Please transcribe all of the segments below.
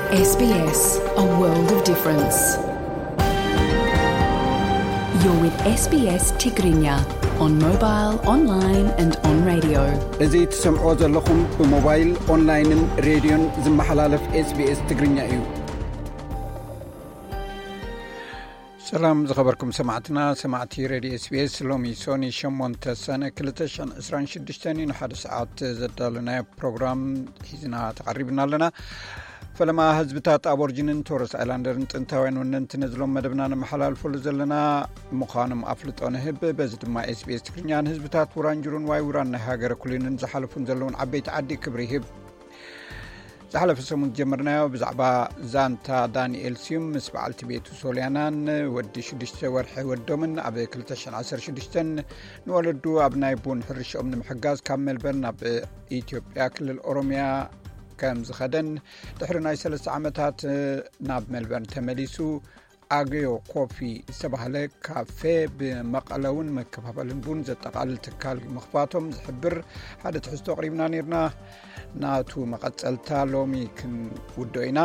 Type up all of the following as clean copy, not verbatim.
SBS, a world of difference. You're with SBS Tigrinya on mobile, online and on radio. እዚህ ትሰምዑ ዘለኹም ብሞባይል ኦንላይንን ሬድዮን ዝመሓላለፍ SBS Tigrinya እዩ። ሰላም ዝኸበርኩም ሰማዕቲ ሬድዮ SBS ሎሚ ሶኒ 8 ሰነ 2026 ንሓደ ሰዓት ዘዳለናዮ ፕሮግራም ሒዝና ተቐሪብና ኣለና። ፈለማ ህዝብታት አቦርጂንን ቶረስ አይላንደርን ጥንታውያን ወነንቲ ነዝሎም መደብና ንመሓላልፈሉ ዘለና ምዃኖም አፍልጦ ንህብ በዚ ድማ SBS ትግርኛን ህዝብታት ውራንጅሩን ዋይ ውራን ናይ ሃገረ ኩሊንን ዝሓለፉን ዘለውን ዓበይቲ ዓዲ ክብሪ ይህብ። ዝሓለፈ ሰሙን ጀመርናዮ ብዛዕባ ዛንታ ዳንኤል ሲዩም ምስ በዓልቲ ቤቱ ሶልያናን ወዲ 6 ወርሒ ወዶምን ኣብ 2016 ንወለዱ ኣብ ናይ ቡን ሕርሽኦም ንምሕጋዝ ካብ ሜልበርን ኣብ ኢትዮጵያ ክልል ኦሮሚያ ከም ዝኸደን ድሕሪ ናይ 3 ዓመታት ናብ ሜልበርን ተመሊሱ ኣግዮ ኮፊ ዝተባህለ ካፌ ብመቐለውን መከፋፈልን ቡን ዘጠቃልል ትካል ምኽፋቶም ዝሕብር ሓደ ትሕዝቶ ቀሪብና ነርና። ናቱ መቐፀልታ ሎሚ ክንውድኦ ኢና።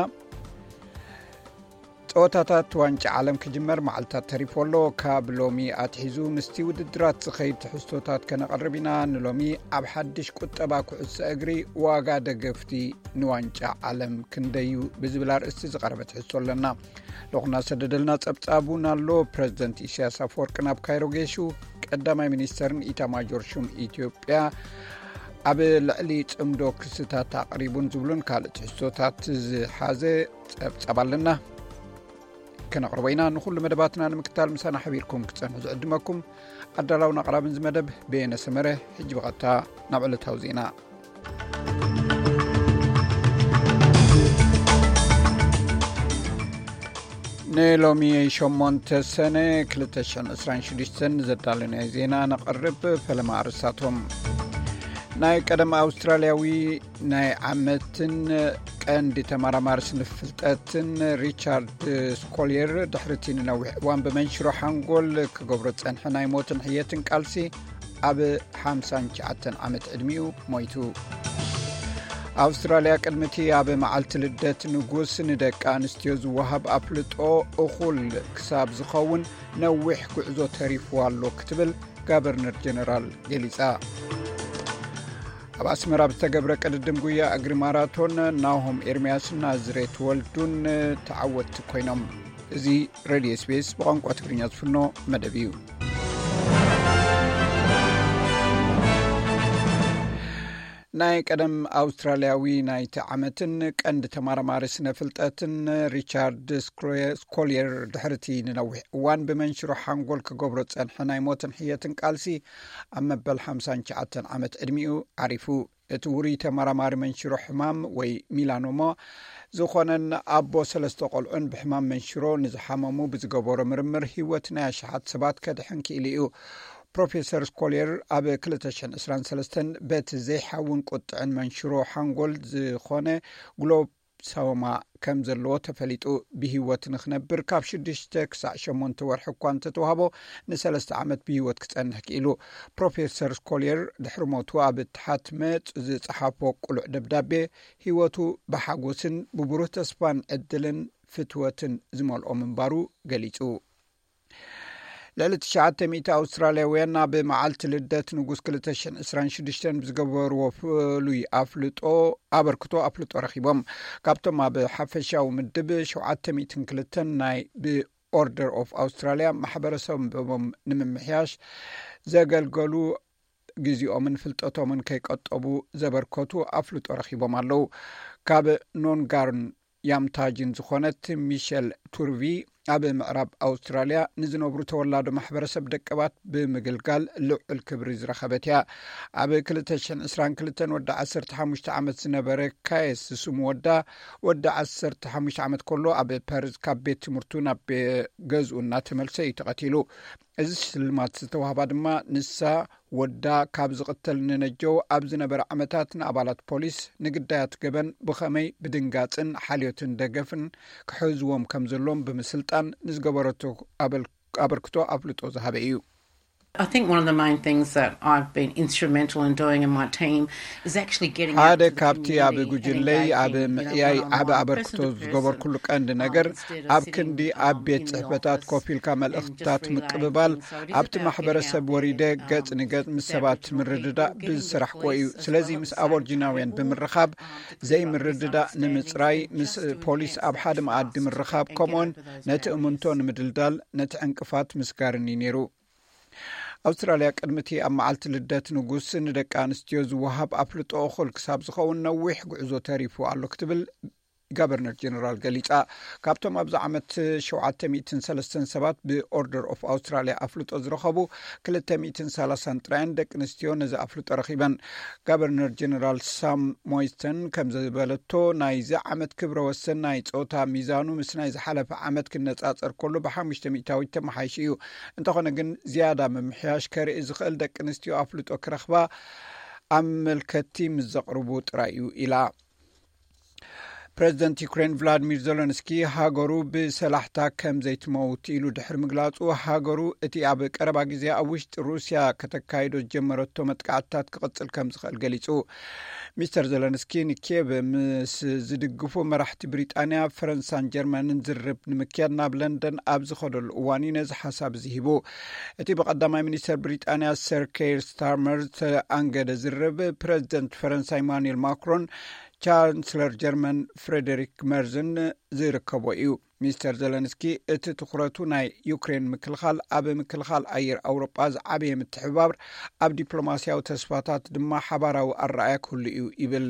ጸወታታት ዋንጫ ዓለም ክጅመር መዓልታት ተሪፎሎ ካብ ሎሚ ኣትሒዙ ምስቲ ውድድራት ዝኸይድ ትሕዝቶታት ከነቐርብ ኢና። ንሎሚ ኣብ ሓድሽ ቁጠባ ኩዕሶ እግሪ ዋጋ ደገፍቲ ንዋንጫ ዓለም ክንደዩ ብዝብል ኣርእስቲ ዝቐረበ ትሕዝቶ ኣለና። ለኹና ሰደደልና ጸብጻቡን ኣሎ። ፕሬዚደንት ኢሳያስ አፈወርቂ ናብ ካይሮ ጌሹ ቀዳማይ ሚኒስተርን ኢታማጆር ሹም ኢትዮጵያ ኣብ ልዕሊ ጽምዶ ክስታት ኣቕሪቡን ዝብሉን ካልእ ትሕዝቶታት ዝሓዘ ጸብጻብ ኣለና ከነቕርቦ ኢና። ንኹሉ መደባትና ንምክታል ምሳና ሓቢርኩም ክጸንሑ ዝዕድመኩም ኣዳላውን ኣቕራብን ዝመደብ ቤነ ሰመረ። ሕጂ ብቐጥታ ናብ ዕለታዊ ዜና ንሎሚ 8 ሰነ 2026 ዘዳለናዮ ዜና ነቐርብ። ፈለማ ኣርእስታቶም ናይ ቀደም ኣውስትራልያዊ ናይ ዓመትን ቀንዲ ተመራማሪ ስነፍልጠትን ሪቻርድ ስኮሊየር ድሕርቲ ንነዊሕ እዋን ብመንሽሮ ሓንጎል ክገብሮ ፀንሐ ናይ ሞትን ሕየትን ቃልሲ ኣብ 59 ዓመት ዕድሚኡ ሞይቱ። ኣውስትራልያ ቅድሚቲ ኣብ መዓልቲ ልደት ንጉስ ንደቂ ኣንስትዮ ዝወሃብ ኣፍልጦ እኹል ክሳብ ዝኸውን ነዊሕ ጉዕዞ ተሪፍዋ ኣሎ ክትብል ጋቨርነር ጀነራል ገሊጻ። ኣብ ኣስመራ ብዝተገብረ ቅድድም ጉያ እግሪ ማራቶን ናሆም ኤርምያስና ዝሬት ወልዱን ተዓወት ኮይኖም። እዚ ሬድዮ SBS ብቋንቋ ትግርኛ ዝፍኖ መደብ እዩ። ናይ ቀደም ኣውስትራልያዊ ናይቲ ዓመትን ቀንዲ ተመራማሪ ስነፍልጠትን ሪቻርድ ስኮሊየር ድሕርቲ ንነዊሕ እዋን ብመንሽሮ ሓንጎል ክገብሮ ፀንሐ ናይ ሞትን ሕየትን ቃልሲ ኣብ መበል 59 ዓመት ዕድሚኡ ዓሪፉ። እቲ ውሩይ ተመራማሪ መንሽሮ ሕማም ወይ ሚላኖማ ዝኾነን ኣቦ 3 ቆልዑን ብሕማም መንሽሮ ንዝሓመሙ ብዝገበሮ ምርምር ህይወት ናይ ኣሽሓት ሰባት ከድሕን ክኢሉ እዩ። ፕሮፌሰር ስኮሊየር ኣብ 2023 በቲ ዘይሓውን ቁጥዕን መንሽሮ ሓንጎል ዝኾነ ግሎብሳማ ከም ዘለዎ ተፈሊጡ ብህይወት ንኽነብር ካብ 6 ክሳብ 8 ወርሒ እኳ እንተተዋህቦ ን3 ዓመት ብህይወት ክጸንሕ ክኢሉ። ፕሮፌሰር ስኮሊየር ድሕሪ ሞቱ ኣብ እትሓት መጽ ዝጸሓፎ ቁሉዕ ደብዳቤ ህይወቱ ብሓጎስን ብብሩህ ተስፋን ዕድልን ፍትወትን ዝመልኦ ምንባሩ ገሊጹ። ልዕሊ 900 ኣውስትራልያውያን ናብ መዓልቲ ልደት ንጉስ 2026 ብዝገበርዎ ፍሉይ ኣበርክቶ ኣፍልጦ ረኺቦም። ካብቶም ኣብ ሓፈሻዊ ምድብ 702 ናይ ብኦርደር ኦፍ ኣውስትራልያ ማሕበረሰቦም ንምምሕያሽ ዘገልገሉ ግዚኦምን ፍልጠቶምን ከይቀጠቡ ዘበርከቱ ኣፍልጦ ረኺቦም ኣለው። ካብ ኖንጋርን ያምታጅን ዝኾነት ሚሸል ቱርቪ ኣብ ምዕራብ ኣውስትራልያ ንዝነብሩ ተወላዶ ማሕበረሰብ ደቀባት ብምግልጋል ልዑል ክብሪ ዝረኸበት እያ። ኣብ 2022 ወዲ 15 ዓመት ዝነበረ ካየስ ስሙ ወዲ 15 ዓመት ከሎ ኣብ ፐርዝ ካብ ቤት ትምህርቱ ናብ ገዝኡ እናተመልሰ እዩ ተቐቲሉ። እዚ ስልማት ዝተዋህባ ድማ ንሳ ወዳ ካብ ዝቕተል ንነጀው ኣብ ዝነበረ ዓመታት ንኣባላት ፖሊስ ንግዳያት ገበን ብኸመይ ብድንጋፅን ሓልዮትን ደገፍን ክሕዝዎም ከም ዘሎም ብምስልጣን ንዝገበረቶ ኣበርክቶ ኣፍልጦ ዝሃበ እዩ። I think one of the main things that I've been instrumental in doing in my team is actually getting out to the community ab gujlay ab miyay ab abarkto zgober kullu qand ነገር ab kindi ab bet ጽሕፈታት ኮፊልካ መልእክታት ምቅብባል ኣብቲ ማሕበረሰብ ወሪደ ገጽ ንገጽ ምሰባት ምርድዳ ብስራሕ ቆዩ ስለዚ ምስ አቦርጂናውያን ብምርኻብ ዘይ ምርድዳ ንምጽራይ ምስ ፖሊስ ኣብ ሓደ ማዕዲ ምርኻብ ኮሞን ነቲ እምንቶ ንምድልዳል ነቲ ዕንቅፋት ምስጋርኒ ነይሩ አውስትራሊያ ቅድምቲ ኣብ መዓልቲ ልደት ንጉስ ንደቂ ኣንስትዮ ዝወሃብ ኣፍልጦ እኹል ክሳብ ዝኸውን ነዊሕ ጉዕዞ ተሪፉ ኣሎ ክትብል ጋቨርነር ጀነራል ገሊጻ ካብቶም ኣብዚ ዓመት 703 ሰባት ብኦርደር ኦፍ ኣውስትራሊያ ኣፍልጦ ዝረኸቡ 230 ጥራይን ደቂ ኣንስትዮ ነዚ ኣፍልጦ ረኺበን ጋቨርነር ጀነራል ሳም ሞይስተን ከም ዝበለቶ ናይዚ ዓመት ክብረ ወሰን ናይ ጾታ ሚዛኑ ምስ ናይ ዝሓለፈ ዓመት ክነጻጸር ከሎ ብ500 ተመሓይሽ እዩ እንተኾነ ግን ዝያዳ ምምሕያሽ ከርኢ ዝኽእል ደቂ ኣንስትዮ ኣፍልጦ ክረኽባ ኣመልከቲ ምስ ዘቕርቡ ጥራይ እዩ ኢላ ፕሬዚደንት ዩክሬን ቭላድሚር ዜሌንስኪ ሃገሩ ብሰላሕታ ከም ዘይትመውት ኢሉ ድሕሪ ምግላጹ ሃገሩ እቲ ኣብ ቀረባ ግዜ ኣብ ውሽጢ ሩስያ ከተካይዶ ጀመረቶ መጥቃዕትታት ክቕጽል ከም ዝኽእል ገሊጹ ሚስተር ዜሌንስኪ ንኪየቭ ምስ ዝድግፉ መራሕቲ ብሪጣንያ ፈረንሳይን ጀርመንን ዝርብ ንምክያድ ናብ ለንደን ኣብ ዝኸደሉ እዋን ነዚ ሓሳብ ዝሂቡ እቲ ብቐዳማይ ሚኒስተር ብሪጣንያ ሰር ኬር ስታርመር ተኣንገደ ዝርብ ፕሬዚደንት ፈረንሳይ ኢማኑኤል ማክሮን ቻንስለር ጀርመን ፍሬደሪክ መርዝን ዝርከቦ እዩ ሚስተር ዜሌንስኪ እቲ ትኩረቱ ናይ ዩክሬን ምክልኻል ኣብ ምክልኻል ኣየር ኣውሮጳ ዝዓበየ ምትሕብባር ኣብ ዲፕሎማስያዊ ተስፋታት ድማ ሓባራዊ ኣረኣያ ክህሉ እዩ ይብል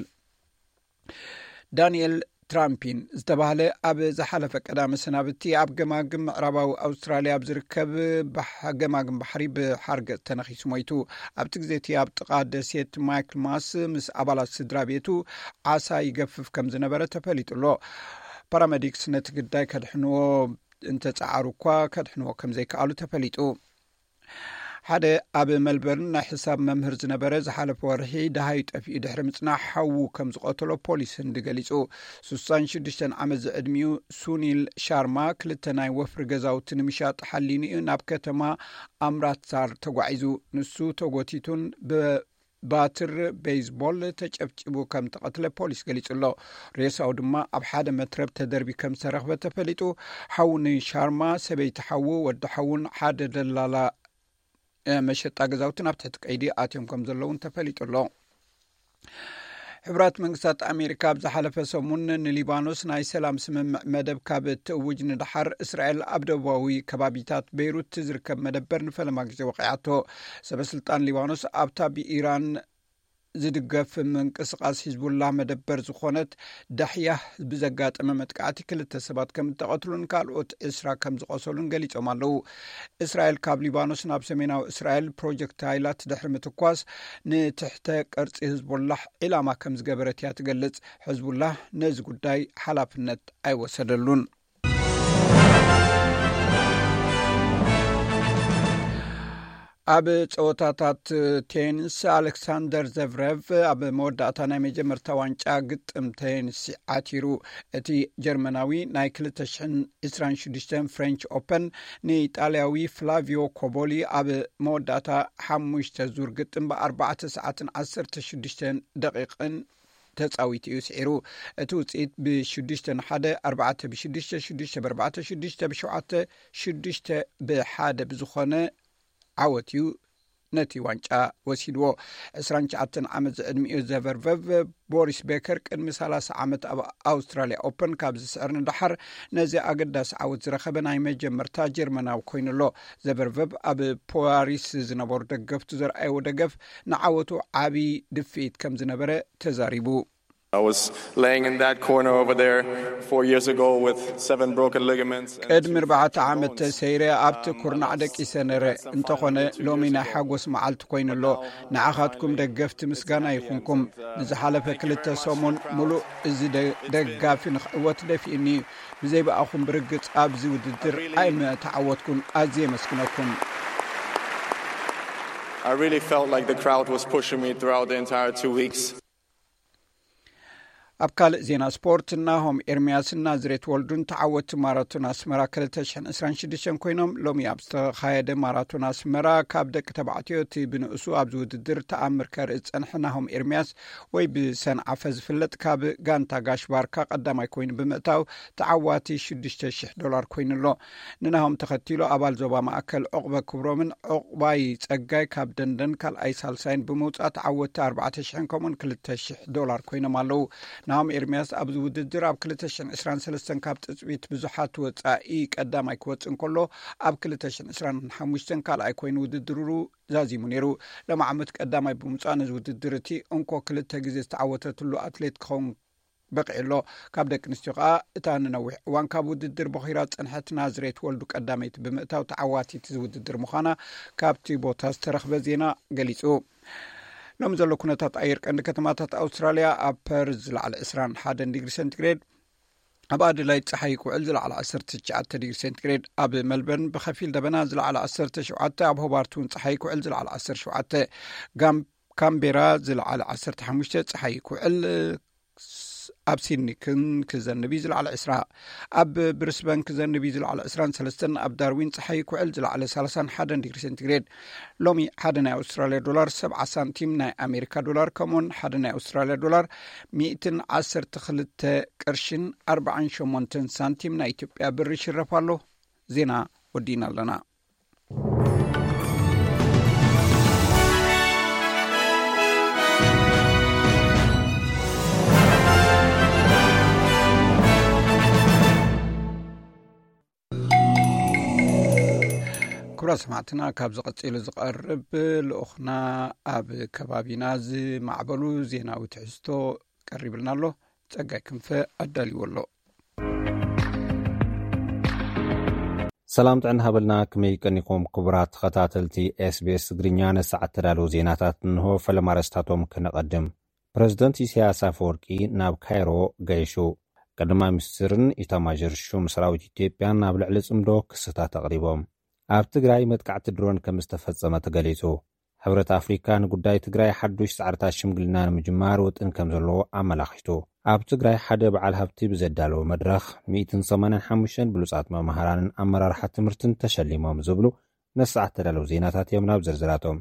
ዳንኤል ትራምፒን ዝተባህለ ኣብ ዝሓለፈ ቀዳመ ሰናብቲ ኣብ ገማግም ምዕራባዊ ኣውስትራልያ ኣብ ዝርከብ ገማግም ባሕሪ ብሓርገጽ ተነኺሱ ሞይቱ ኣብቲ ግዜ እቲ ኣብ ጥቓ ደሴት ማይክል ማስ ምስ ኣባላት ስድራ ቤቱ ዓሳ ይገፍፍ ከም ዝነበረ ተፈሊጡሎ ፓራሜዲክስ ነቲ ግዳይ ከድሕንዎ እንተፀዓሩ እኳ ከድሕንዎ ከም ዘይከኣሉ ተፈሊጡ ሓደ ኣብ መልበርን ናይ ሕሳብ መምህር ዝነበረ ዝሓለፈ ወርሒ ደሃዩ ጠፊኡ ድሕሪ ምጽናዕ ሓዉ ከም ዝቆተሎ ፖሊስ እንዲገሊጹ 66 ዓመት ዝዕድሚኡ ሱኒል ሻርማ ክልተ ናይ ወፍሪ ገዛውቲ ንምሻጥ ሓሊኑ እዩ ናብ ከተማ ኣምራትሳር ተጓዒዙ ንሱ ተጎቲቱን ባትር ቤዝቦል ተጨብጭቡ ከም ተቐትለ ፖሊስ ገሊጹሎ ሬሳው ድማ ኣብ ሓደ መትረብ ተደርቢ ከም ዝተረኽበ ተፈሊጡ ሓውኒ ሻርማ ሰበይቲ ሓዉ ወዲ ሓውን ሓደ ደላላ መሸጣ ገዛውትን ኣብ ትሕቲ ቀይዲ ኣትዮም ከም ዘለውን ተፈሊጡሎ ሕብራት መንግስታት ኣሜሪካ ብዝሓለፈ ሰሙን ንሊባኖስ ናይ ሰላም ስምምዕ መደብ ካብ ትእውጅ ንድሓር እስራኤል ኣብ ደቡባዊ ከባቢታት ቤይሩት ዝርከብ መደበር ንፈለማ ግዜ ወቂዓቶ ሰበስልጣን ሊባኖስ ኣብታ ብኢራን ዝድገፍ ምንቅስቃስ ሂዝቡላ መደበር ዝኾነት ዳሕያ ብዘጋጠመ መጥቃዕቲ ክልተ ሰባት ከም ተቐትሉን ካልኦት 20 ከም ዝቆሰሉን ገሊጾም ኣለው እስራኤል ካብ ሊባኖስ ናብ ሰሜናዊ እስራኤል ፕሮጀክታይላት ድሕሪ ምትኳስ ንትሕተ ቅርፂ ሂዝቡላ ኢላማ ከም ዝገበረት እያ ትገልጽ ሂዝቡላ ነዚ ጉዳይ ሓላፍነት ኣይወሰደሉን ኣብ ጸወታታት ቴኒስ ኣሌክሳንደር ዘቭሬቭ ኣብ መወዳእታ ናይ መጀመርታ ዋንጫ ግጥም ቴኒስ ዓቲሩ እቲ ጀርመናዊ ናይ 2026 ፍሬንች ኦፐን ንኢጣልያዊ ፍላቪዮ ኮቦሊ ኣብ መወዳእታ 5 ዙር ግጥም ብ4 ሰዓትን 16 ደቂቕን ተጻዊት እዩ ስዒሩ እቲ ውጽኢት ብ6-1 4-6 6-4 6-7 6-1 ብዝኾነ ዓወትዩ ነቲ ዋንጫ ወሲድዎ 29 ዓመት ዝዕድሚኡ ዘቨርቨቭ ቦሪስ ቤከር ቅድሚ 30 ዓመት ኣብ ኣውስትራልያ ኦፐን ካብ ዝስዕር ንድሓር ነዚ ኣገዳሲ ዓወት ዝረኸበ ናይ መጀመርታ ጀርመናዊ ኮይኑሎ ዘቨርቨቭ ኣብ ፓሪስ ዝነበሩ ደገፍቱ ዘርኣየዎ ደገፍ ንዓወቱ ዓብይ ድፍኢት ከም ዝነበረ ተዛሪቡ I was laying in that corner over there 4 years ago with 7 broken ligaments. ቅድሚ 4 ዓመት ተሰይረ ኣብቲ ኩርናዕ ደቂሰ ነረ እንተኾነ ሎሚ ናይ ሓጎስ መዓልቲ ኮይኑሎ ንዓኻትኩም ደገፍቲ ምስጋና ይኹንኩም ንዝሓለፈ 2 ሰሙን ሙሉእ እዚ ደጋፊ ንኽዕወት ደፊእኒ ብዘይበኣኹም ብርግጽ ኣብዚ ውድድር ኣይምተዓወትኩም ኣዝየ መስግነኩም I really felt like the crowd was pushing me throughout the entire 2 weeks. ኣብ ካልእ ዜና ስፖርት ናሆም ኤርምያስን ናዝሬት ወልዱን ተዓወቲ ማራቶን ኣስመራ 2026 ኮይኖም ሎሚ ኣብ ዝተኻየደ ማራቶን ኣስመራ ካብ ደቂ ተባዕትዮ እቲ ብንእሱ ኣብ ዝውድድር ተኣምር ከርኢ ዝጸንሐ ናሆም ኤርምያስ ወይ ብሰንዓፈ ዝፍለጥ ካብ ጋንታ ጋሽ ባርካ ቀዳማይ ኮይኑ ብምእታው ተዓዋቲ $6,000 ኮይኑሎ ንናሆም ተኸቲሉ ኣባል ዞባ ማእከል ዕቑበ ክብሮምን ዕቑባይ ጸጋይ ካብ ደንደን ካልኣይ ሳልሳይን ብምውጻእ ተዓወቲ $4,000 ከምኡን $2,000 ኮይኖም ኣለዉ ናሆም ኤርምያስ ኣብ ዝውድድር ኣብ 2023 ካብ ጥጽቢት ብዙሓት ወጻኢ ቀዳማይ ክወጽእ እንከሎ ኣብ 2025 ካልኣይ ኮይኑ ውድድሩ ዛዚሙ ነይሩ ሎሚ ዓመት ቀዳማይ ብምውጻእ ነዚ ውድድር እቲ እንኮ 2 ግዜ ዝተዓወተትሉ ኣትሌት ክኸውን በቂዕሎ ካብ ደቂ ኣንስትዮ ከዓ እታ ንነዊሕ እዋን ካብ ውድድር በኺራ ጽንሐት ናዝሬት ወልዱ ቀዳመይቲ ብምእታው ተዓዋቲት ዝውድድር ምዃና ካብቲ ቦታ ዝተረኽበ ዜና ገሊጹ ሎሚ ዘሎ ኩነታት ኣየር ቀንዲ ከተማታት ኣውስትራልያ ኣብ ፐርዝ ዝለዓለ 21 ዲግሪ ሴንቲግሬድ ኣብ ኣድላይድ ፀሓይ ክውዕል ዝለዓለ 19 ዲግሪ ሴንቲግሬድ ኣብ መልበርን ብኸፊል ደበና ዝለዓለ 17 ኣብ ሆባርት እውን ፀሓይ ክውዕል ዝለዓለ 17 ካምቤራ ዝለዓለ 15 ፀሓይ ክውዕል ኣብ ሲድኒ ክዘንቢ ዝለዓለ 20 ኣብ ብሪስበን ክዘንቢ ዝለዓለ 23 ኣብ ዳርዊን ፀሓይ ክውዕል ዝለዓለ 31 ዲግሪ ሴንቲግሬድ ሎሚ ሓደ ናይ ኣውስትራልያ ዶላር 70 ሳንቲም ናይ ኣሜሪካ ዶላር ከምኡን ሓደ ናይ ኣውስትራልያ ዶላር 112 ቅርሽን 48 ሳንቲም ናይ ኢትዮጵያ ብር ይሽረፍ ኣሎ ዜና ወዲና ኣለና ኩራ ሰማዕትና ካብ ዝቐፂሉ ዝቐርብ ልኡኽና ኣብ ከባቢና ዝማዕበሉ ዜናዊ ትሕዝቶ ቀሪብልና ኣሎ ጸጋይ ክንፈ ኣዳልይዎ ኣሎ ሰላም ጥዕና ሃበልና ከመይ ቀኒኩም ክቡራት ተኸታተልቲ SBS ትግርኛ ነሰዓት ተዳለዉ ዜናታት እንሆ ፈለማረስታቶም ክነቐድም ፕረዚደንት ኢሳያስ አፈወርቂ ናብ ካይሮ ገይሹ ቀዳማይ ሚኒስትርን ኢታማዦር ሹም ሰራዊት ኢትዮጵያን ናብ ልዕሊ ጽምዶ ክስታት ኣቕሪቦም ኣብ ትግራይ መጥቃዕቲ ድሮን ከም ዝተፈጸመ ተገሊጹ ሕብረት ኣፍሪካ ንጉዳይ ትግራይ ሓዱሽ ጻዕርታት ሽምግልና ንምጅማር ውጥን ከም ዘለዎ ኣመላኺቱ ኣብ ትግራይ ሓደ በዓል ሃብቲ ብዘዳለወ መድረኽ 185 ብሉጻት መምሃራንን ኣመራርሓ ትምህርትን ተሸሊሞም ዝብሉ ነሰዓት ተዳለዉ ዜናታት እዮም ናብ ዝርዝራቶም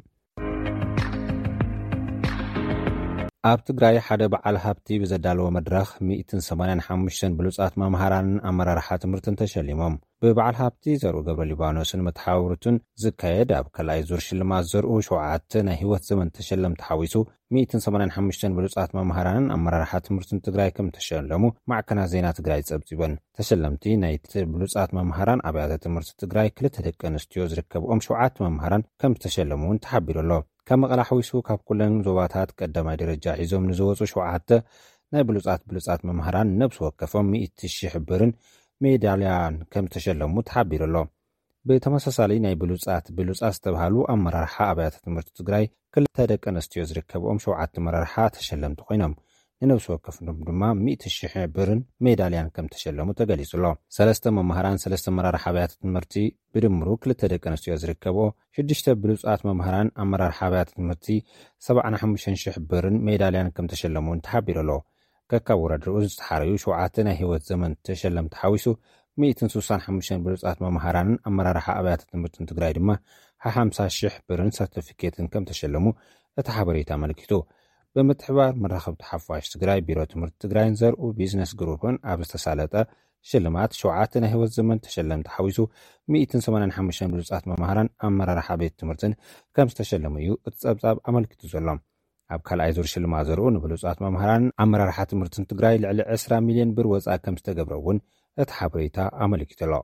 ኣብ ትግራይ ሓደ በዓል ሃብቲ ብዘዳለወ መድረኽ 185 ብሉጻት መምሃራንን ኣመራርሓ ትምህርትን ተሸሊሞም ብበዓል ሃብቲ ዘርኡ ገብረ ሊባኖስን መተሓባብርቱን ዝካየድ ኣብ ካልኣይ ዙር ሽልማት ዘርኡ 7 ናይ ህይወት ዘመን ተሸለም ተሓዊሱ 185 ብሉጻት መምሃራንን ኣመራርሓ ትምህርትን ትግራይ ከም ተሸለሙ ማዕከናት ዜና ትግራይ ጸብጺበን ተሸለምቲ ናይቲ ብሉጻት መምሃራን ኣብያተ ትምህርቲ ትግራይ ክልተ ደቂ ኣንስትዮ ዝርከብኦም 7 መምሃራን ከም ተሸለሙ እውን ተሓቢሩ ኣሎ ከም መቐለ ሓዊሱ ካብ ኩለን ዞባታት ቀዳማይ ደረጃ ሒዞም ንዝወፁ 7 ናይ ብሉጻት መምሃራን ነብሲ ወከፎም 100,000 ብርን ሜዳልያን ከም ተሸለሙ ተሓቢሩ ኣሎ ብተመሳሳሊ ናይ ብሉጻት ዝተባሃሉ ኣመራርሓ ኣብያተ ትምህርቲ ትግራይ ክልተ ደቂ ኣንስትዮ ዝርከብኦም 7 መራርሓ ተሸለምቲ ኮይኖም ንነብሲ ወከፎም ድማ 100,000 ብርን ሜዳልያን ከም ተሸለሙ ተገሊጹ ኣሎ 3 መምሃራን 3 መራርሓ ኣብያተ ትምህርቲ ብድምሩ ክልተ ደቂ ኣንስትዮ ዝርከብኦ 6 ብሉጻት መምሃራን ኣመራርሓ ኣብያተ ትምህርቲ 75,000 ብርን ሜዳልያን ከም ተሸለሙ ተሓቢሩ ኣሎ ከካብ ወረድኡ ዝተሓረዩ 7 ናይ ህይወት ዘመን ተሸለም ተሓዊሱ 165 ብሉጻት መምሃራንን ኣመራርሓ ኣብያተ ትምህርትን ትግራይ ድማ 50,000 ብርን ሰርቲፊኬትን ከም ተሸለሙ እቲ ሓበሬታ ኣመልኪቱ ብምትሕባር መራኸብቲ ሓፋሽ ትግራይ ቢሮ ትምህርቲ ትግራይን ዘርኡ ቢዝነስ ግሩፕን ኣብ ዝተሳለጠ ሽልማት 7 ናይ ህይወት ዘመን ተሸለም ተሓዊሱ 185 ብሉጻት መምሃራን ኣመራርሓ ቤት ትምህርትን ከም ዝተሸለሙ እዩ እቲ ጸብጻብ ኣመልኪቱ ዘሎ ኣብ ካልኣይ ዙር ሽልማት ዘርኡ ንብሉጻት መምሃራን ኣመራርሓ ትምህርትን ትግራይ ልዕሊ 20 ሚልዮን ብር ወጻኢ ከም ዝተገብረ እውን እቲ ሓበሬታ ኣመልኪቱ ኣሎ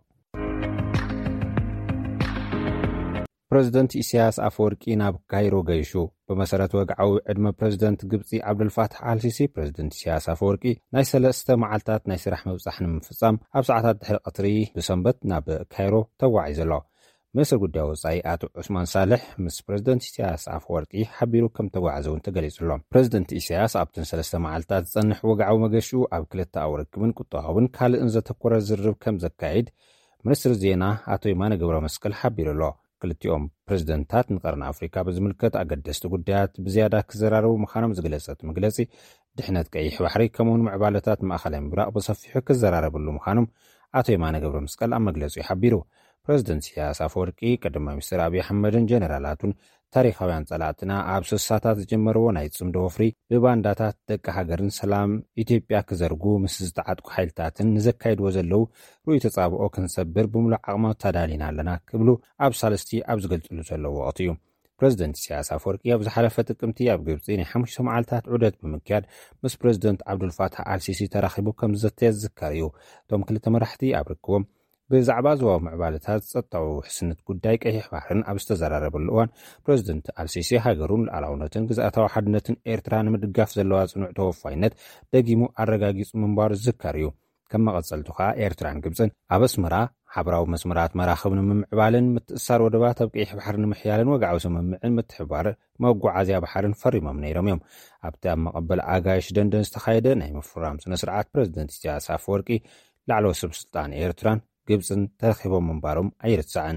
ፕረዚደንት ኢሳያስ አፈወርቂ ናብ ካይሮ ገይሹ በመሰረት ወግዓዊ ዕድመ ፕረዚደንት ግብፂ ዓብዱልፋታሕ አልሲሲ ፕረዚደንት ኢሳያስ አፈወርቂ ናይ 3 መዓልታት ናይ ስራሕ መብጻሕ ንምፍጻም ኣብ ሰዓታት ድሕሪ ቀትሪ ብሰንበት ናብ ካይሮ ተጓዒዙ ዘሎ ሚኒስትር ጉዳይ ወጻኢ ኣቶ ዑስማን ሳልሕ ምስ ፕረዚደንት ኢሳያስ አፈወርቂ ሓቢሩ ከም ተጓዓዘ እውን ተገሊጹ ኣሎ ፕረዚደንት ኢሳያስ ኣብተን 3 መዓልታት ዝጸንሕ ወግዓዊ መገሹ ኣብ ክልተ ኣውርክብን ቁጠባውን ካልእን ዘተኮረ ዝርርብ ከም ዘካይድ ሚኒስትር ዜና ኣቶ የማነ ገብረ መስቀል ሓቢሩ ኣሎ ክልቲኦም ፕረዚደንታት ንቀርኒ ኣፍሪካ ብዝምልከት ኣገደስቲ ጉዳያት ብዝያዳ ክዘራረቡ ምዃኖም ዝገለጸት መግለጺ ድሕነት ቀይሕ ባሕሪ ከምውን ምዕባለታት ማእኸላይ ምብራቕ ብሰፊሑ ክዘራረብሉ ምዃኖም ኣቶ የማነ ገብረ መስቀል ኣብ መግለጹ ይሓቢሩ። ፕረዚደንት ኢሳያስ ኣፈወርቂ ቀዳማይ ሚኒስትር ኣብዪ ኣሕመድን ጀነራላቱን ታሪኻውያን ጸላእትና ኣብ ስሳታት ዝጀመርዎ ናይ ጽምዶ ወፍሪ ብባንዳታት ደቂ ሃገርን ሰላም ኢትዮጵያ ክዘርጉ ምስ ዝተዓጥቁ ሓይልታትን ንዘካይድዎ ዘለዉ ርኡይ ተጻብኦ ክንሰብር ብምሉእ ዓቕማት ተዳሊና ኣለና ክብሉ ኣብ ሳለስቲ ኣብ ዝገልጽሉ ዘለዎ ወቕቲ እዩ። ፕረዚደንት ኢሳያስ ኣፈወርቂ ኣብ ዝሓለፈ ጥቅምቲ ኣብ ግብፂ ናይ 5 መዓልታት ዑደት ብምክያድ ምስ ፕረዚደንት ዓብዱልፋታሕ አልሲሲ ተራኺቡ ከም ዘተየ ዝዝከር እዩ። እቶም ክልተ መራሕቲ ኣብ ርክቦም ብዛዕባ ዞባዊ ምዕባለታት ጸጥታዊ ውሕስነት ጉዳይ ቀይሕ ባሕርን ኣብ ዝተዘራረበሉ እዋን ፕረዚደንት አልሲሲ ሃገሩን ሉዓላውነትን ግዝኣታዊ ሓድነትን ኤርትራ ንምድጋፍ ዘለዋ ጽኑዕ ተወፋይነት ደጊሙ ኣረጋጊጹ ምንባሩ ዝዝከር እዩ። ከም መቐጸልቱ ከዓ ኤርትራን ግብፅን ኣብ ኣስመራ ሓበራዊ መስመራት መራኽብ ንምምዕባልን ምትእሳር ወደባት ኣብ ቀይሕ ባሕሪ ንምሕያልን ወግዓዊ ስምምዕን ምትሕባር መጓዓዝያ ባሕርን ፈሪሞም ነይሮም እዮም። ኣብቲ ኣብ መቐበል ኣጋይሽ ደንደን ዝተኻየደ ናይ ምፍራም ስነ ስርዓት ፕረዚደንት ኢሳያስ ኣፈወርቂ ላዕለዎት ሰበስልጣን ኤርትራን ግብፅን ተረኺቦም ምንባሮም ኣይርሳዕን።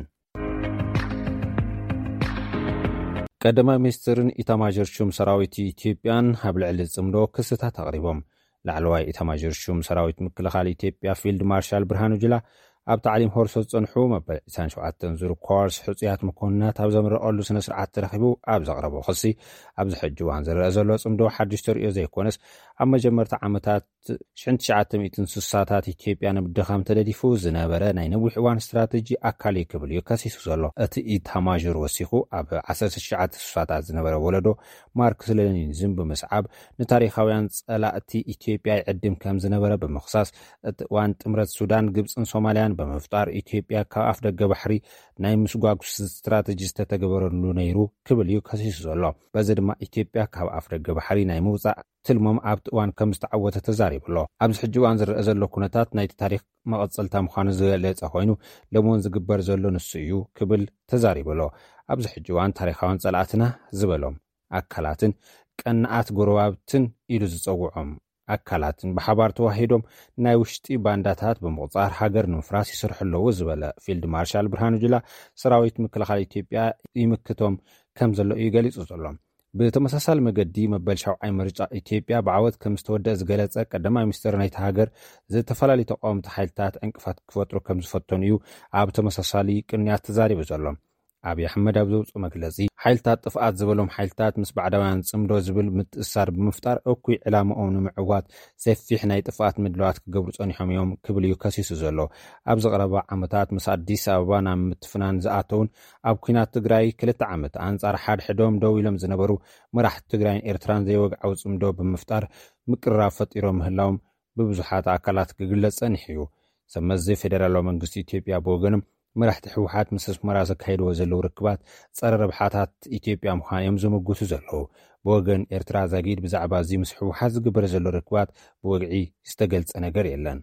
ቀዳማይ ሚኒስትርን ኢታማዦር ሹም ሰራዊት ኢትዮጵያን ኣብ ልዕሊ ጽምዶ ክስታት ኣቕሪቦም። ላዕለዋይ ኢታማዦር ሹም ሰራዊት ምክልኻል ኢትዮጵያ ፊልድ ማርሻል ብርሃኑ ጁላ ኣብ ታዕሊም ሆርሶ ዝጸንሑ መበል 27 ዙር ኮርስ ሕፁያት መኮንናት ኣብ ዘምረቐሉ ስነ ስርዓት ተረኺቡ ኣብ ዘቕረቦ ክሲ ኣብዚ ሕጂ እዋን ዝረአ ዘሎ ጽምዶ ሓድሽ ተርእዮ ዘይኮነስ ኣብ መጀመርታ ዓመታት 1960ታት ኢትዮጵያ ንምድኻም ተደዲፉ ዝነበረ ናይ ነዊሕ እዋን ስትራቴጂ ኣካል ክብል እዩ ከሲሱ ዘሎ። እቲ ኢታማዦር ወሲኹ ኣብ 1960ታት ዝነበረ ወለዶ ማርክስ ሌኒኒዝም ብምስዓብ ንታሪኻውያን ጸላእቲ ኢትዮጵያ ይዕድም ከም ዝነበረ ብምኽሳስ እቲ እዋን ጥምረት ሱዳን ግብፅን ሶማልያን ብምፍጣር ኢትዮጵያ ካብ ኣፍ ደገ ባሕሪ ናይ ምስጓጉስ ስትራቴጂ ዝተተገበረሉ ነይሩ ክብል እዩ ከሲሱ ዘሎ። በዚ ድማ ኢትዮጵያ ካብ ኣፍ ደገ ባሕሪ ናይ ምውፃእ ትልሞም ኣብቲ እዋን ከም ዝተዓወተ ተዛሪቡሎ። ኣብዚ ሕጂ እዋን ዝረአ ዘሎ ኩነታት ናይቲ ታሪክ መቐጸልታ ምዃኑ ዝገለጸ ኮይኑ ለሞን ዝግበር ዘሎ ንሱ እዩ ክብል ተዛሪቡሎ። ኣብዚ ሕጂ እዋን ታሪኻውን ጸላእትና ዝበሎም ኣካላትን ቀናኣት ጎረባብትን ኢሉ ዝጸውዖም ኣካላትን ብሓባር ተዋሂዶም ናይ ውሽጢ ባንዳታት ብምቕጻር ሃገር ንምፍራስ ይሰርሑ ኣለዉ ዝበለ ፊልድ ማርሻል ብርሃኑ ጁላ ሰራዊት ምክልኻል ኢትዮጵያ ይምክቶም ከም ዘሎ እዩ ገሊጹ ዘሎ። ብተመሳሳሊ መገዲ መበል 7ይ ምርጫ ኢትዮጵያ ብዓወት ከም ዝተወደአ ዝገለጸ ቀዳማይ ሚኒስትር ናይቲ ሃገር ዝተፈላለዩ ተቃወምቲ ሓይልታት ዕንቅፋት ክፈጥሩ ከም ዝፈተኑ እዩ ኣብ ተመሳሳሊ ቅንያት ተዛሪቡ ዘሎ። ኣብዪ ኣሕመድ ኣብ ዘውፅኡ መግለጺ ሓይልታት ጥፍኣት ዝበሎም ሓይልታት ምስ ባዕዳውያን ጽምዶ ዝብል ምትእሳር ብምፍጣር እኩይ ዕላምኦም ንምዕዋት ሰፊሕ ናይ ጥፍኣት ምድለዋት ክገብሩ ጸኒሖም እዮም ክብል እዩ ከሲሱ ዘሎ። ኣብ ዝቐረባ ዓመታት ምስ ኣዲስ ኣበባ ናብ ምትፍናን ዝኣተውን ኣብ ኩናት ትግራይ 2 ዓመት ኣንጻር ሓድሕዶም ደው ኢሎም ዝነበሩ መራሕቲ ትግራይን ኤርትራን ዘይወግዓዊ ጽምዶ ብምፍጣር ምቅርራብ ፈጢሮም ምህላዎም ብብዙሓት ኣካላት ክግለጽ ጸኒሑ እዩ። ሰመዚ ፌደራላዊ መንግስቲ ኢትዮጵያ ብወገኖም መራሕቲ ሕወሓት ምስ ኣስመራ ዘካይድዎ ዘለዉ ርክባት ጸረ ረብሓታት ኢትዮጵያ ምዃኖም ዝምግቱ ዘለዉ። ብወገን ኤርትራ ዘጊድ ብዛዕባ እዚ ምስ ሕወሓት ዝግበረ ዘሎ ርክባት ብወግዒ ዝተገልጸ ነገር የለን።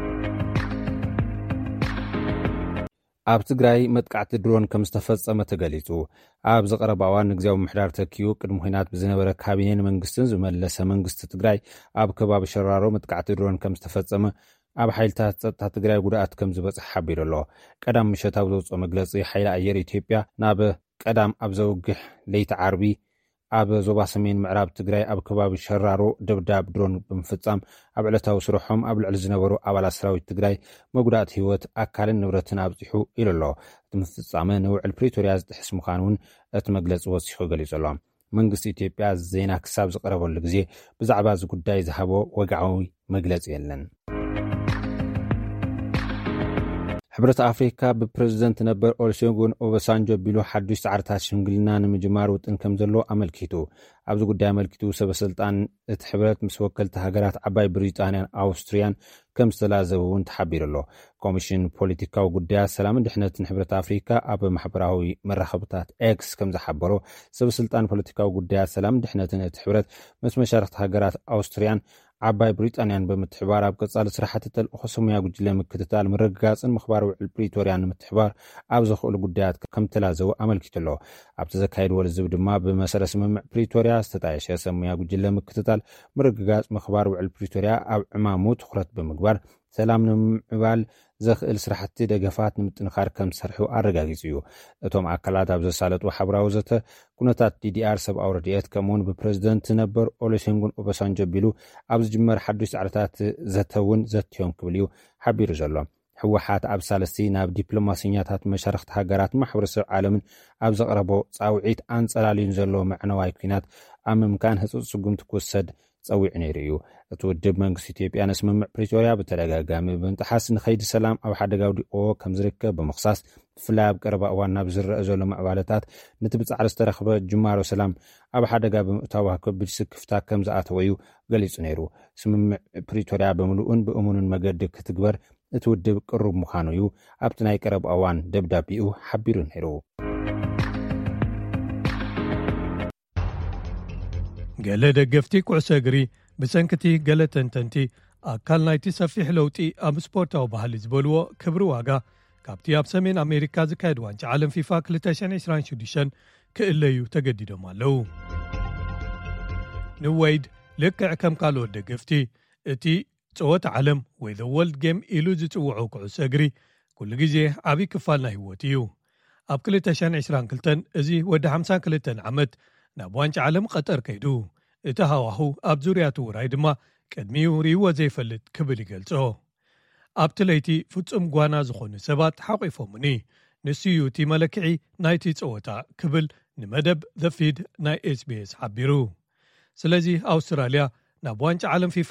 ኣብ ትግራይ መጥቃዕቲ ድሮን ከም ዝተፈጸመ ተገሊጹ። ኣብ ዝቐረባ እዋን ንግዚያዊ ምሕዳር ተኪኡ ቅድሚ ኩናት ብዝነበረ ካቢኔን መንግስትን ዝመለሰ መንግስቲ ትግራይ ኣብ ከባቢ ሸራሮ መጥቃዕቲ ድሮን ከም ዝተፈጸመ ኣብ ሓይልታት ጸጥታ ትግራይ ጉድኣት ከም ዝበጽሕ ሓቢሩ ኣሎ። ቀዳም ምሸት ኣብ ዘውፅኦ መግለጺ ሓይሊ ኣየር ኢትዮጵያ ናብ ቀዳም ኣብ ዘውግሕ ለይቲ ዓርቢ ኣብ ዞባ ሰሜን ምዕራብ ትግራይ ኣብ ከባቢ ሸራሮ ድብዳብ ድሮን ብምፍጻም ኣብ ዕለታዊ ስርሖም ኣብ ልዕሊ ዝነበሩ ኣባላት ሰራዊት ትግራይ መጉዳእቲ ህይወት ኣካልን ንብረትን ኣብፂሑ ኢሉ ኣሎ። እቲ ምፍጻመ ንውዕል ፕሪቶርያ ዝጥሕስ ምዃኑ እውን እቲ መግለጺ ወሲኹ ገሊጹ ኣሎ። መንግስቲ ኢትዮጵያ ዜና ክሳብ ዝቐረበሉ ግዜ ብዛዕባ እዚ ጉዳይ ዝሃቦ ወግዓዊ መግለጺ የለን። ሕብረት ኣፍሪካ ብፕረዚደንት ነበር ኦሉሴጉን ኦባሳንጆ ቢሉ ሓዱሽ ጻዕርታት ሽምግልና ንምጅማር ውጥን ከም ዘሎ ኣመልኪቱ። ኣብዚ ጉዳይ ኣመልኪቱ ሰበስልጣን እቲ ሕብረት ምስ ወከልቲ ሃገራት ዓባይ ብሪጣንያን ኣውስትሪያን ከም ዝተላዘቡ እውን ተሓቢሩ ኣሎ። ኮሚሽን ፖለቲካዊ ጉዳያት ሰላምን ድሕነትን ሕብረት ኣፍሪካ ኣብ ማሕበራዊ መራኸብታት ኤክስ ከም ዝሓበሮ ሰበስልጣን ፖለቲካዊ ጉዳያት ሰላምን ድሕነትን እቲ ሕብረት ምስ መሻርክቲ ሃገራት ኣውስትሪያን ዓባይ ብሪጣንያን ብምትሕባር ኣብ ቀጻሊ ስራሕቲ ተልእኾ ሰሙያ ጉጅለ ምክትታል ምርግጋጽን ምኽባር ውዕል ፕሪቶርያን ንምትሕባር ኣብ ዘኽእሉ ጉዳያት ከም ተላዘቡ ኣመልኪቱ ኣሎ። ኣብቲ ዘካየድዎ ልዝብ ድማ ብመሰረት ስምምዕ ፕሪቶርያ ዝተጣየሸ ሰሙያ ጉጅለ ምክትታል ምርግጋጽ ምኽባር ውዕል ፕሪቶርያ ኣብ ዕማሙ ትኹረት ብምግባር ሰላም ንምዕባል ዘኽእል ስራሕቲ ደገፋት ንምጥንኻር ከም ዝሰርሑ ኣረጋጊጹ እዩ። እቶም ኣካላት ኣብ ዘሳለጡ ሓበራዊ ዘተ ኩነታት ዲዲኣር ሰብኣዊ ረድኤት ከምኡውን ብፕረዚደንት ነበር ኦሉሴጉን ኦባሳንጆ ኣቢሉ ኣብ ዝጅመር ሓዱሽ ጻዕርታት ዘተውን ዘትዮም ክብል እዩ ሓቢሩ ዘሎ። ሕወሓት ኣብ ሳለስቲ ናብ ዲፕሎማስኛታት መሻርክቲ ሃገራት ማሕበረሰብ ዓለምን ኣብ ዘቕረቦ ጻውዒት ኣንጸላልዩን ዘሎ መዕነዋይ ኩናት ኣብ ምምካን ህጹጽ ስጉምቲ ክወሰድ ጸዊዕ ነይሩ እዩ። እቲ ውድብ መንግስቲ ኢትዮጵያ ነስምምዕ ፕሪቶርያ ብተደጋጋሚ ብምጥሓስ ንኸይዲ ሰላም ኣብ ሓደጋ ውዲቆ ከም ዝርከብ ብምኽሳስ ብፍላይ ኣብ ቀረባ እዋን ናብ ዝረአ ዘሎ ምዕባለታት ነቲ ብጻዕሪ ዝተረኽበ ጅማሮ ሰላም ኣብ ሓደጋ ብምእታዊ ከቢድ ስክፍታ ከም ዝኣተወ እዩ ገሊጹ ነይሩ። ስምምዕ ፕሪቶርያ ብምሉኡን ብእሙንን መገዲ ክትግበር እቲ ውድብ ቅሩብ ምዃኑ እዩ ኣብቲ ናይ ቀረባ እዋን ደብዳቢኡ ሓቢሩ ነይሩ። ገለ ደገፍቲ ኩዕሶ እግሪ ብሰንኪቲ ገለ ተንተንቲ ኣካል ናይቲ ሰፊሕ ለውጢ ኣብ ስፖርታዊ ባህሊ ዝበልዎ ክብሪ ዋጋ ካብቲ ኣብ ሰሜን ኣሜሪካ ዝካየድ ዋንጫ ዓለም ፊፋ 2026 ክእለዩ ተገዲዶም ኣለዉ። ንወይድ ልክዕ ከም ካልኦት ደገፍቲ እቲ ፀወታ ዓለም ወይ ዘ ወርልድ ጌም ኢሉ ዝፅውዑ ኩዕሶ እግሪ ኩሉ ግዜ ዓብዪ ክፋል ናይ ህይወት እዩ። ኣብ 2022 እዚ ወዲ 52 ዓመት ናብ ዋንጫ ዓለም ቀጠር ከይዱ እቲ ሃዋሁ ኣብ ዙርያቱ ውራይ ድማ ቅድሚኡ ርይዎ ዘይፈልጥ ክብል ይገልጾ። ኣብቲ ለይቲ ፍጹም ጓና ዝኾኑ ሰባት ሓቂፎሙኒ ንስዩ እቲ መለክዒ ናይቲ ፀወታ ክብል ንመደብ ዘ ፊድ ናይ SBS ሓቢሩ። ስለዚ ኣውስትራልያ ናብ ዋንጫ ዓለም ፊፋ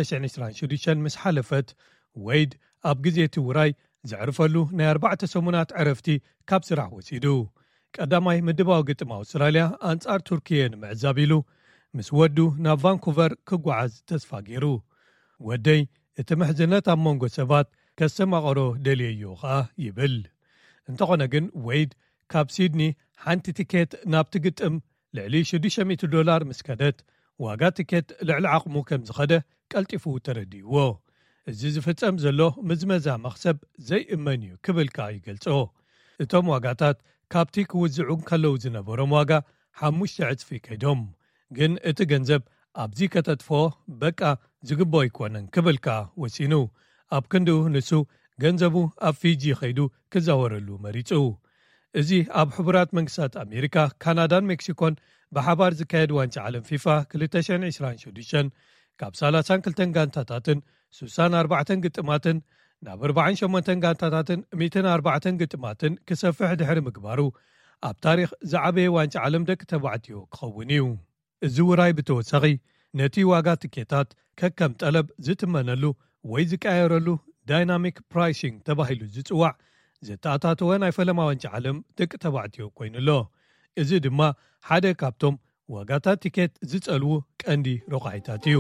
2026 ምስ ሓለፈት ወይድ ኣብ ግዜ እቲ ውራይ ዘዕርፈሉ ናይ 4 ሰሙናት ዕረፍቲ ካብ ስራሕ ወሲዱ ቀዳማይ ምድባዊ ግጥም ኣውስትራልያ ኣንጻር ቱርኪየ ንምዕዛብ ኢሉ ምስ ወዱ ናብ ቫንኩቨር ክጓዓዝ ተስፋ ገይሩ። ወደይ እቲ ምሕዝነት ኣብ መንጎ ሰባት ከሰማቐሮ ደልየዮ ኸኣ ይብል። እንተኾነ ግን ወይድ ካብ ሲድኒ ሓንቲ ቲኬት ናብቲ ግጥም ልዕሊ $600 ምስ ከደት ዋጋ ቲኬት ልዕሊ ዓቕሙ ከም ዝኸደ ቀልጢፉ ተረዲይዎ። እዚ ዝፍጸም ዘሎ ምዝመዛ መኽሰብ ዘይእመን እዩ ክብልካ ይገልጾ። እቶም ዋጋታት ካብቲ ክውዝዑ ከለዉ ዝነበሮም ዋጋ 5 ዕጽፊ ከይዶም ግን እቲ ገንዘብ ኣብዚ ከተጥፎ በቃ ዝግቦ ኣይኮነን ክብልካ ወሲኑ ኣብ ክንድኡ ንሱ ገንዘቡ ኣብ ፊጂ ኸይዱ ክዛወረሉ መሪጹ። እዚ ኣብ ሕቡራት መንግስታት ኣሜሪካ፣ ካናዳን ሜክሲኮን ብሓባር ዝካየድ ዋንጫ ዓለም ፊፋ 2026 ካብ 32 ጋንታታትን 64 ግጥማትን ናብ 48 ጋንታታትን 104 ግጥማትን ክሰፍሕ ድሕሪ ምግባሩ ኣብ ታሪኽ ዝዓበየ ዋንጫ ዓለም ደቂ ተባዕትዮ ክኸውን እዩ። እዚ ውራይ ብተወሳኺ ነቲ ዋጋ ቲኬታት ከከም ጠለብ ዝትመነሉ ወይ ዝቃየረሉ ዳይናሚክ ፕራይሲንግ ተባሂሉ ዝጽዋዕ ዘተኣታተወ ናይ ፈለማ ዋንጫ ዓለም ደቂ ተባዕትዮ ኮይኑሎ። እዚ ድማ ሓደ ካብቶም ዋጋታት ቲኬት ዝጸልዉ ቀንዲ ረቑሒታት እዩ።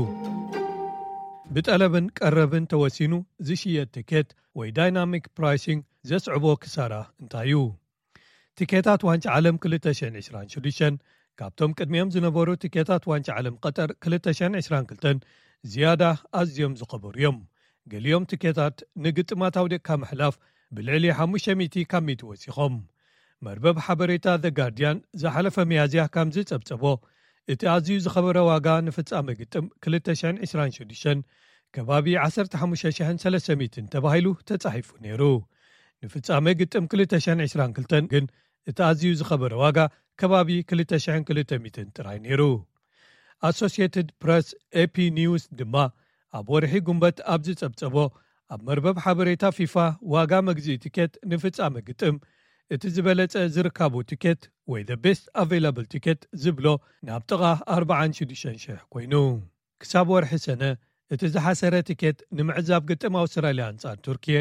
ብጠለብን ቀረብን ተወሲኑ ዝሽየጥ ቲኬት ወይ ዳይናሚክ ፕራይሲንግ ዘስዕቦ ክሳራ እንታይ እዩ? ቲኬታት ዋንጫ ዓለም 2026 ካብቶም ቅድሚኦም ዝነበሩ ቲኬታት ዋንጫ ዓለም ቀጠር 2022 ዝያዳ ኣዝዮም ዝኸበሩ እዮም። ገሊኦም ቲኬታት ንግጥማት ኣውደቕካ ምሕላፍ ብልዕሊ 500 ካብ ሚእቲ ወሲኾም። መርበብ ሓበሬታ ዘ ጋርዲያን ዝሓለፈ መያዝያ ከም ዝጸብጸቦ እቲ ኣዝዩ ዝኸበረ ዋጋ ንፍጻመ ግጥም 2026 ከባቢ 15,300 ተባሂሉ ተጻሒፉ ነይሩ። ንፍጻመ ግጥም 2022 ግን እቲ ኣዝዩ ዝኸበረ ዋጋ ከባቢ 2,200 ጥራይ ነይሩ። ኣሶሲየትድ ፕረስ ኤፒ ኒውስ ድማ ኣብ ወርሒ ጉንበት ኣብ ዝጸብጸቦ ኣብ መርበብ ሓበሬታ ፊፋ ዋጋ መግዝኢ ቲኬት ንፍጻመ ግጥም እቲ ዝበለጸ ዝርካቡ ቲኬት ወይ the best available ticket ዝብሎ ናብ ጥቓ 46,000 ኮይኑ ክሳብ ወርሒ ሰነ እቲ ዝሓሰረ ቲኬት ንምዕዛብ ግጥም ኣውስትራልያ አንጻር ቱርኪየ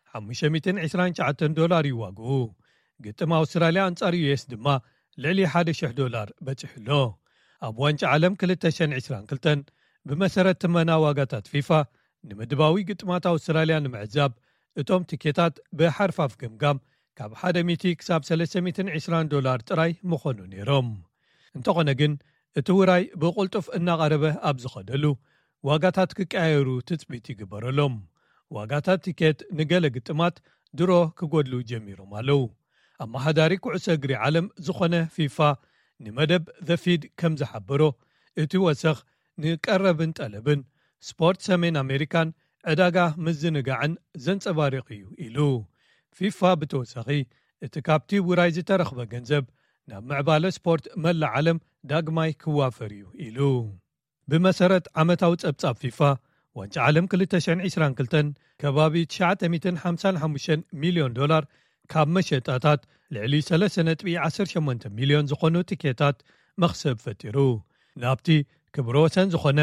$529 ይዋግኡ። ግጥም ኣውስትራልያ አንጻር US ድማ ልዕሊ $1,000 በፂሕሎ። ኣብ ዋንጫ ዓለም 2022 ብመሰረት ትመና ዋጋታት ፊፋ ንምድባዊ ግጥማት ኣውስትራልያ ንምዕዛብ እቶም ቲኬታት ብሓርፋፍ ገምጋም ካብ 100 ክሳብ $320 ጥራይ ምኾኑ ነይሮም። እንተኾነ ግን እቲ ውራይ ብቁልጡፍ እናቐረበ ኣብ ዝኸደሉ ዋጋታት ክቀያየሩ ትጽቢት ይግበረሎም። ዋጋታት ቲኬት ንገለ ግጥማት ድሮ ክጎድሉ ጀሚሮም ኣለው። ኣማሓዳሪ ኩዕሶ እግሪ ዓለም ዝኾነ ፊፋ ንመደብ ዘ ፊድ ከም ዝሓበሮ እቲ ወሰኽ ንቀረብን ጠለብን ስፖርት ሰሜን ኣሜሪካን ዕዳጋ ምዝንጋዕን ዘንጸባርቕ እዩ ኢሉ ፊፋ ብተወሳኺ እቲ ካብቲ ውራይ ዝተረኽበ ገንዘብ ናብ ምዕባለ ስፖርት መላእ ዓለም ዳግማይ ክዋፈር እዩ ኢሉ ብመሰረት ዓመታዊ ጸብጻብ ፊፋ ዋንጫ ዓለም 2022 ከባቢ $955 ሚልዮን ካብ መሸጣታት ልዕሊ 3.18 ሚልዮን ዝኾኑ ቲኬታት መኽሰብ ፈጢሩ ናብቲ ክብሮ ወሰን ዝኾነ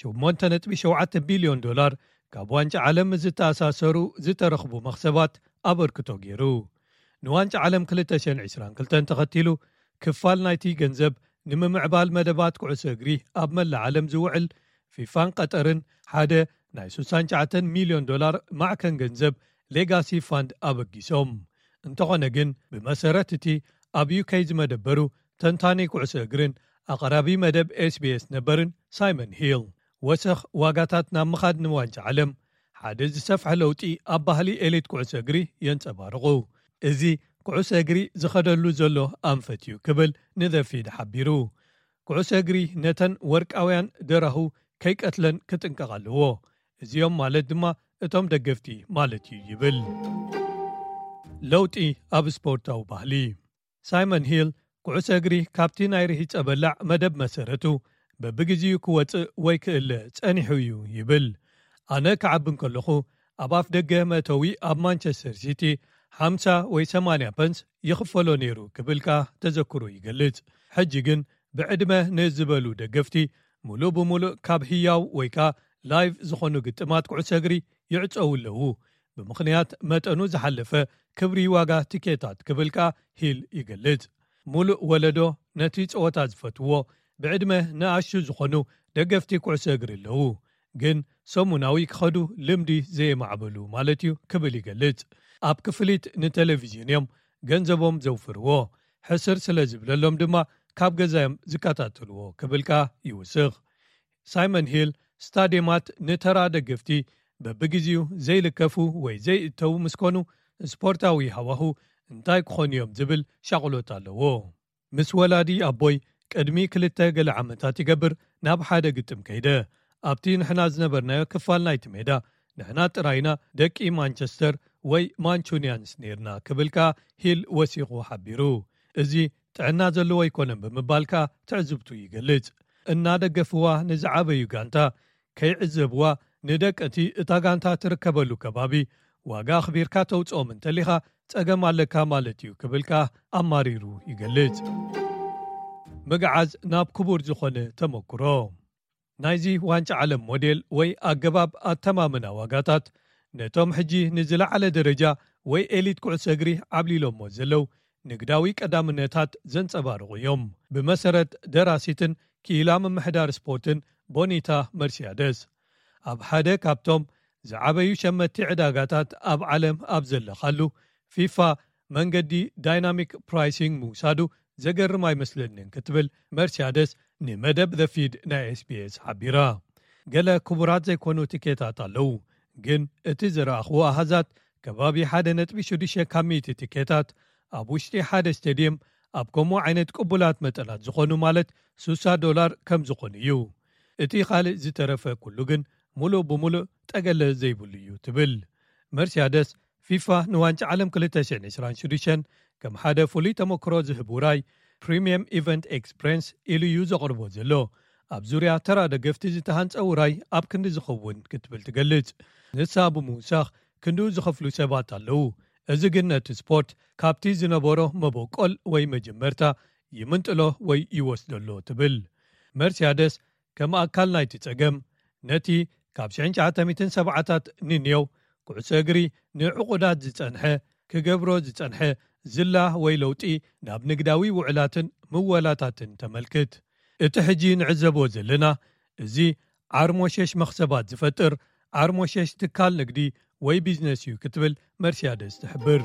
$8.7 ቢልዮን ካብ ዋንጫ ዓለም ዝተኣሳሰሩ ዝተረኽቡ መኽሰባት ኣበርክቶ ገይሩ ንዋንጫ ዓለም 2022 ተኸቲሉ ክፋል ናይቲ ገንዘብ ንምምዕባል መደባት ኩዕሶ እግሪ ኣብ መላእ ዓለም ዝውዕል ፊፋን ቀጠርን ሓደ ናይ $69 ሚልዮን ማዕከን ገንዘብ ሌጋሲ ፋንድ ኣበጊሶም እንተኾነ ግን ብመሰረት እቲ ኣብ ዩኬ ዝመደበሩ ተንታኒ ኩዕሶ እግርን ኣቐራቢ መደብ SBS ነበርን ሳይመን ሂል ወሰኽ ዋጋታት ናብ ምኻድ ንዋንጫ ዓለም ሓደ ዝሰፍሐ ለውጢ ኣብ ባህሊ ኤሊት ኩዕሶ እግሪ የንጸባርቑ እዚ ኩዕሶ እግሪ ዝኸደሉ ዘሎ ኣንፈት እዩ ክብል ንዘፊድ ሓቢሩ ኩዕሶ እግሪ ነተን ወርቃውያን ደራሁ ከይቀትለን ክጥንቀቕ ኣለዎ እዚኦም ማለት ድማ እቶም ደገፍቲ ማለት እዩ ይብል ለውጢ ኣብ ስፖርታዊ ባህሊ ሳይመን ሂል ኩዕሶ እግሪ ካብቲ ናይ ርሂፀ በላዕ መደብ መሰረቱ በብግዚኡ ክወፅእ ወይ ክእለ ጸኒሑ እዩ ይብል ኣነ ክዓብን ከለኹ ኣብ ኣፍ ደገ መእተዊ ኣብ ማንቸስተር ሲቲ 50 ወይ 80 ፐንስ ይኽፈሎ ነይሩ ክብልካ ተዘክሩ ይገልጽ ሕጂ ግን ብዕድመ ንዝበሉ ደገፍቲ ሙሉእ ብሙሉእ ካብ ህያው ወይ ካ ላይቭ ዝኾኑ ግጥማት ኩዕሶ እግሪ ይዕፀው ኣለዉ ብምኽንያት መጠኑ ዝሓለፈ ክብሪ ዋጋ ቲኬታት ክብልካ ሂል ይገልጽ ሙሉእ ወለዶ ነቲ ፀወታ ዝፈትዎ ብዕድመ ንኣሹ ዝኾኑ ደገፍቲ ኩዕሶ እግሪ ኣለዉ ግን ሰሙናዊ ክኸዱ ልምዲ ዘየማዕበሉ ማለት እዩ ክብል ይገልጽ ኣብ ክፍሊት ንቴሌቪዥን እዮም ገንዘቦም ዘውፍርዎ ሕስር ስለ ዝብለሎም ድማ ካብ ገዛዮም ዝከታተልዎ ክብልካ ይውስኽ ሳይመን ሂል ስታድየማት ንተራ ደገፍቲ በብግዚኡ ዘይልከፉ ወይ ዘይእተው ምስኮኑ ስፖርታዊ ሃዋሁ እንታይ ክኾኑ እዮም ዝብል ሻቕሎት ኣለዎ ምስ ወላዲ ኣቦይ ቅድሚ 2 ገለ ዓመታት ይገብር ናብ ሓደ ግጥም ከይደ ኣብቲ ንሕና ዝነበርናዮ ክፋል ናይቲ ሜዳ ንሕና ጥራይና ደቂ ማንቸስተር ወይ ማንቹኒያንስ ነርና ክብልካ ሂል ወሲኹ ሓቢሩ እዚ ጥዕና ዘለዎ ኣይኮነን ብምባልካ ትዕዝብቱ ይገልጽ እናደገፍዋ ንዝዓበዩ ጋንታ ከይዕዘብዋ ንደቀቲ እታ ጋንታ ትርከበሉ ከባቢ ዋጋ ኣኽቢርካ ተውፅኦም እንተሊኻ ጸገም ኣለካ ማለት እዩ ክብልካ ኣማሪሩ ይገልጽ ምግዓዝ ናብ ክቡር ዝኾነ ተመክሮ ናይዚ ዋንጫ ዓለም ሞዴል ወይ ኣገባብ ኣተማምና ዋጋታት ነቶም ሕጂ ንዝለዓለ ደረጃ ወይ ኤሊት ኩዕሶ እግሪ ዓብሊሎሞ ዘለው ንግዳዊ ቀዳምነታት ዘንጸባርቑ እዮም ብመሰረት ደራሲትን ክኢላ ምምሕዳር ስፖርትን ቦኒታ መርሲያደስ ኣብ ሓደ ካብቶም ዝዓበዩ ሸመቲ ዕዳጋታት ኣብ ዓለም ኣብ ዘለኻሉ ፊፋ መንገዲ ዳይናሚክ ፕራይሲንግ ምውሳዱ ዘገርም ኣይመስለንን ክትብል መርሲያደስ ንመደብ ዘፊድ ናይ SBS ሓቢራ ገለ ክቡራት ዘይኮኑ ቲኬታት ኣለዉ ግን እቲ ዝረኣኽዎ ኣሃዛት ከባቢ 1.6 ካሚቲ ቲኬታት ኣብ ውሽጢ ሓደ ስቴድየም ኣብ ከምኡ ዓይነት ቅቡላት መጠናት ዝኾኑ ማለት $60 ከም ዝኾኑ እዩ እቲ ካልእ ዝተረፈ ኩሉ ግን ሙሉእ ብሙሉእ ጠገለ ዘይብሉ እዩ ትብል መርሲያደስ ፊፋ ንዋንጫ ዓለም 2026 ከም ሓደ ፍሉይ ተመክሮ ዝህብ ውራይ ፕሪምየም ኢቨንት ኤክስፕሬንስ ኢሉ እዩ ዘቕርቦ ዘሎ ኣብ ዙርያ ተራ ደገፍቲ ዝተሃንፀ ውራይ ኣብ ክንዲ ዝኸውን ክትብል ትገልጽ ንሳ ብምውሳኽ ክንዱ ዝኸፍሉ ሰባት ኣለዉ እዚ ግን ነቲ ስፖርት ካብቲ ዝነበሮ መበቆል ወይ መጀመርታ ይምንጥሎ ወይ ይወስደሎ ትብል መርሲያደስ ከም ኣካል ናይቲ ጸገም ነቲ ካብ 1970ታት ንንየው ኩዕሶ እግሪ ንዕቑዳት ዝጸንሐ ክገብሮ ዝጸንሐ ዝላ ወይ ለውጢ ናብ ንግዳዊ ውዕላትን ምወላታትን ተመልክት እቲ ሕጂ ንዕዘቦ ዘለና እዚ ዓርሞሸሽ መኽሰባት ዝፈጥር ዓርሞሸሽ ትካል ንግዲ ወይ ቢዝነስ እዩ ክትብል መርሲያደስ ትሕብር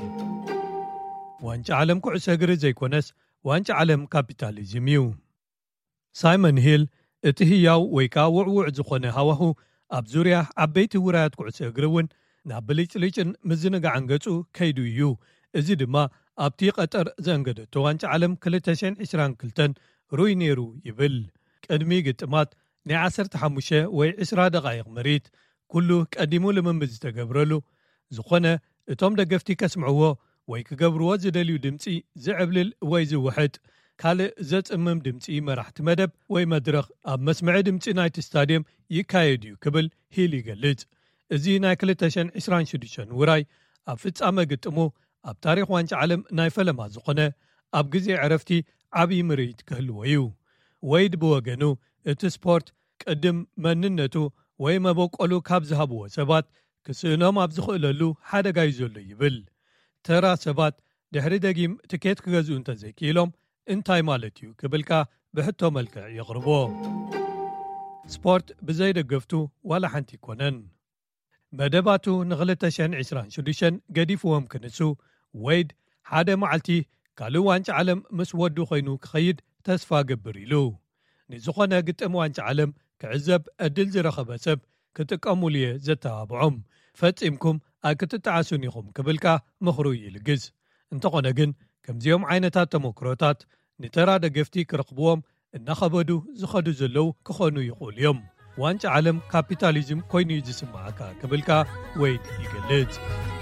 ዋንጫ ዓለም ኩዕሶ እግሪ ዘይኮነስ ዋንጫ ዓለም ካፒታሊዝም እዩ ሳይመን ሂል እቲ ህያው ወይ ከዓ ውዕውዕ ዝኾነ ሃዋሁ ኣብ ዙርያ ዓበይቲ ውራያት ኩዕሶ እግሪ እውን ናብ ብልጭልጭን ምዝንጋዕን ገጹ ከይዱ እዩ እዚ ድማ ኣብቲ ቀጠር ዘንገደቶ ዋንጫ ዓለም 2022 ሩይ ነይሩ ይብል ቅድሚ ግጥማት ናይ 15 ወይ 20 ደቓይቕ መሬት ኩሉ ቀዲሙ ልምምድ ዝተገብረሉ ዝኾነ እቶም ደገፍቲ ከስምዕዎ ወይ ክገብርዎ ዝደልዩ ድምፂ ዝዕብልል ወይ ዝውሕጥ ካልእ ዘጽምም ድምፂ መራሕቲ መደብ ወይ መድረኽ ኣብ መስምዒ ድምፂ ናይቲ ስታድየም ይካየድ እዩ ክብል ሂል ይገልጽ። እዚ ናይ 2026 ውራይ ኣብ ፍጻመ ግጥሙ ኣብ ታሪኽ ዋንጫ ዓለም ናይ ፈለማ ዝኾነ ኣብ ግዜ ዕረፍቲ ዓብዪ ምርኢት ክህልዎ እዩ። ወይድ ብወገኑ እቲ ስፖርት ቅድም መንነቱ ወይ መበቆሉ ካብ ዝሃብዎ ሰባት ክስእኖም ኣብ ዝኽእለሉ ሓደጋ እዩ ዘሎ ይብል። ተራ ሰባት ድሕሪ ደጊም ትኬት ክገዝኡ እንተዘይክኢሎም እንታይ ማለት እዩ ክብልካ ብሕቶ መልክዕ የቕርቦ። ስፖርት ብዘይደገፍቱ ዋላ ሓንቲ ይኮነን። መደባቱ ን2026 ገዲፍዎም ክንሱ ወይድ ሓደ መዓልቲ ካልእ ዋንጫ ዓለም ምስ ወዱ ኮይኑ ክኸይድ ተስፋ ግብር ኢሉ ንዝኾነ ግጥም ዋንጫ ዓለም ክዕዘብ ዕድል ዝረኸበ ሰብ ክጥቀሙሉ እየ ዘተባብዖም ፈጺምኩም ኣብ ክትጠዓሱን ኢኹም ክብልካ ምኽሩ ይልግዝ። እንተኾነ ግን ከምዚኦም ዓይነታት ተሞክሮታት ንተራ ደገፍቲ ክረኽብዎም እናኸበዱ ዝኸዱ ዘለው ክኾኑ ይኽእሉ እዮም። ዋንጫ ዓለም ካፒታሊዝም ኮይኑ ዝስማዓካ ክብልካ ወይድ ይገልጽ።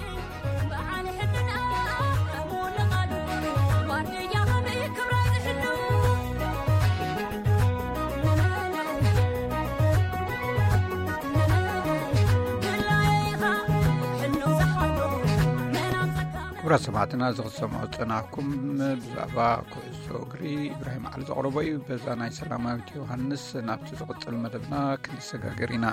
ክብራ ሰማዕትና ዝኽሰምዖ ጽናኩም ብዛዕባ ኩዕሶ እግሪ ኢብራሂም ዓሊ ዘቕረቦ እዩ። በዛ ናይ ሰላማዊት ዮሃንስ ናብቲ ዝቕጽል መደብና ክንሰጋገር ኢና።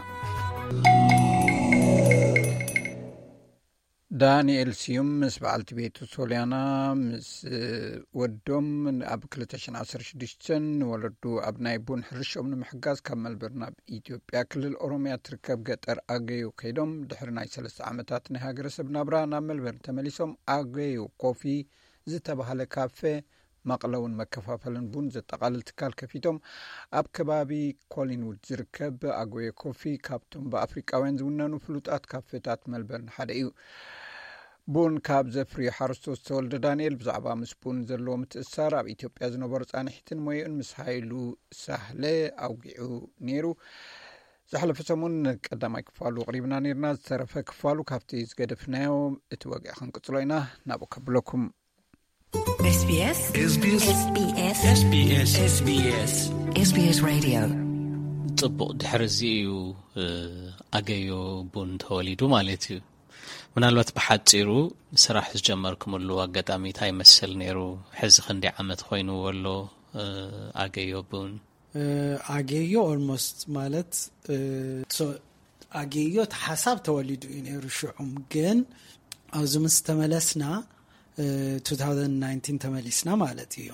ዳንኤል ስዩም ምስ በዓልቲ ቤቱ ሶልያና ምስ ወዶም ኣብ 2016 ወለዱ ኣብ ናይ ቡን ሕርሾም ንምሕጋዝ ካብ መልበርን ኣብ ኢትዮጵያ ክልል ኦሮምያ ትርከብ ገጠር ኣገዩ ከይዶም ድሕሪ ናይ 3 ዓመታት ናይ ሃገረሰብ ናብራ ናብ መልበርን ተመሊሶም ኣገዩ ኮፊ ዝተባሃለ ካፌ መቕለውን መከፋፈልን ቡን ዘጠቃልል ትካል ከፊቶም ኣብ ከባቢ ኮሊንውድ ዝርከብ ኣገዩ ኮፊ ካብቶም ብኣፍሪቃውያን ዝውነኑ ፍሉጣት ካፌታት መልበርን ሓደ እዩ። ቡን ካብ ዘፍሪ ሓረስቶት ዝተወልደ ዳንኤል ብዛዕባ ምስ ቡን ዘለዎ ምትእሳር ኣብ ኢትዮጵያ ዝነበሩ ጻንሒትን ሞይኡን ምስ ሃይሉ ሳህለ ኣውጊዑ ነይሩ። ዝሓለፈ ሰሙን ቀዳማይ ክፋሉ ቅሪብና ነርና። ዝተረፈ ክፋሉ ካብቲ ዝገደፍናዮ እቲ ወግዕ ክንቅጽሎ ኢና። ናብኡ ከብለኩም SBS Radio ጽቡቕ ድሕሪ እዚ እዩ ኣገዮ ቡን ተወሊዱ ማለት እዩ። ምናልባት ብሓፂሩ ስራሕ ዝጀመርኩምሉ ኣጋጣሚታ ይመስል ነይሩ። ሕዚ ክንዲ ዓመት ኮይኑ ወሎ ኣገዮ ቡን ኣገዮ ኦልሞስት ማለት ኣገዮ ተሓሳብ ተወሊዱ እዩ ነይሩ ሽዑም ግን ኣብዚ ምስ ተመለስና 2019 ተመሊስና ማለት እዩ።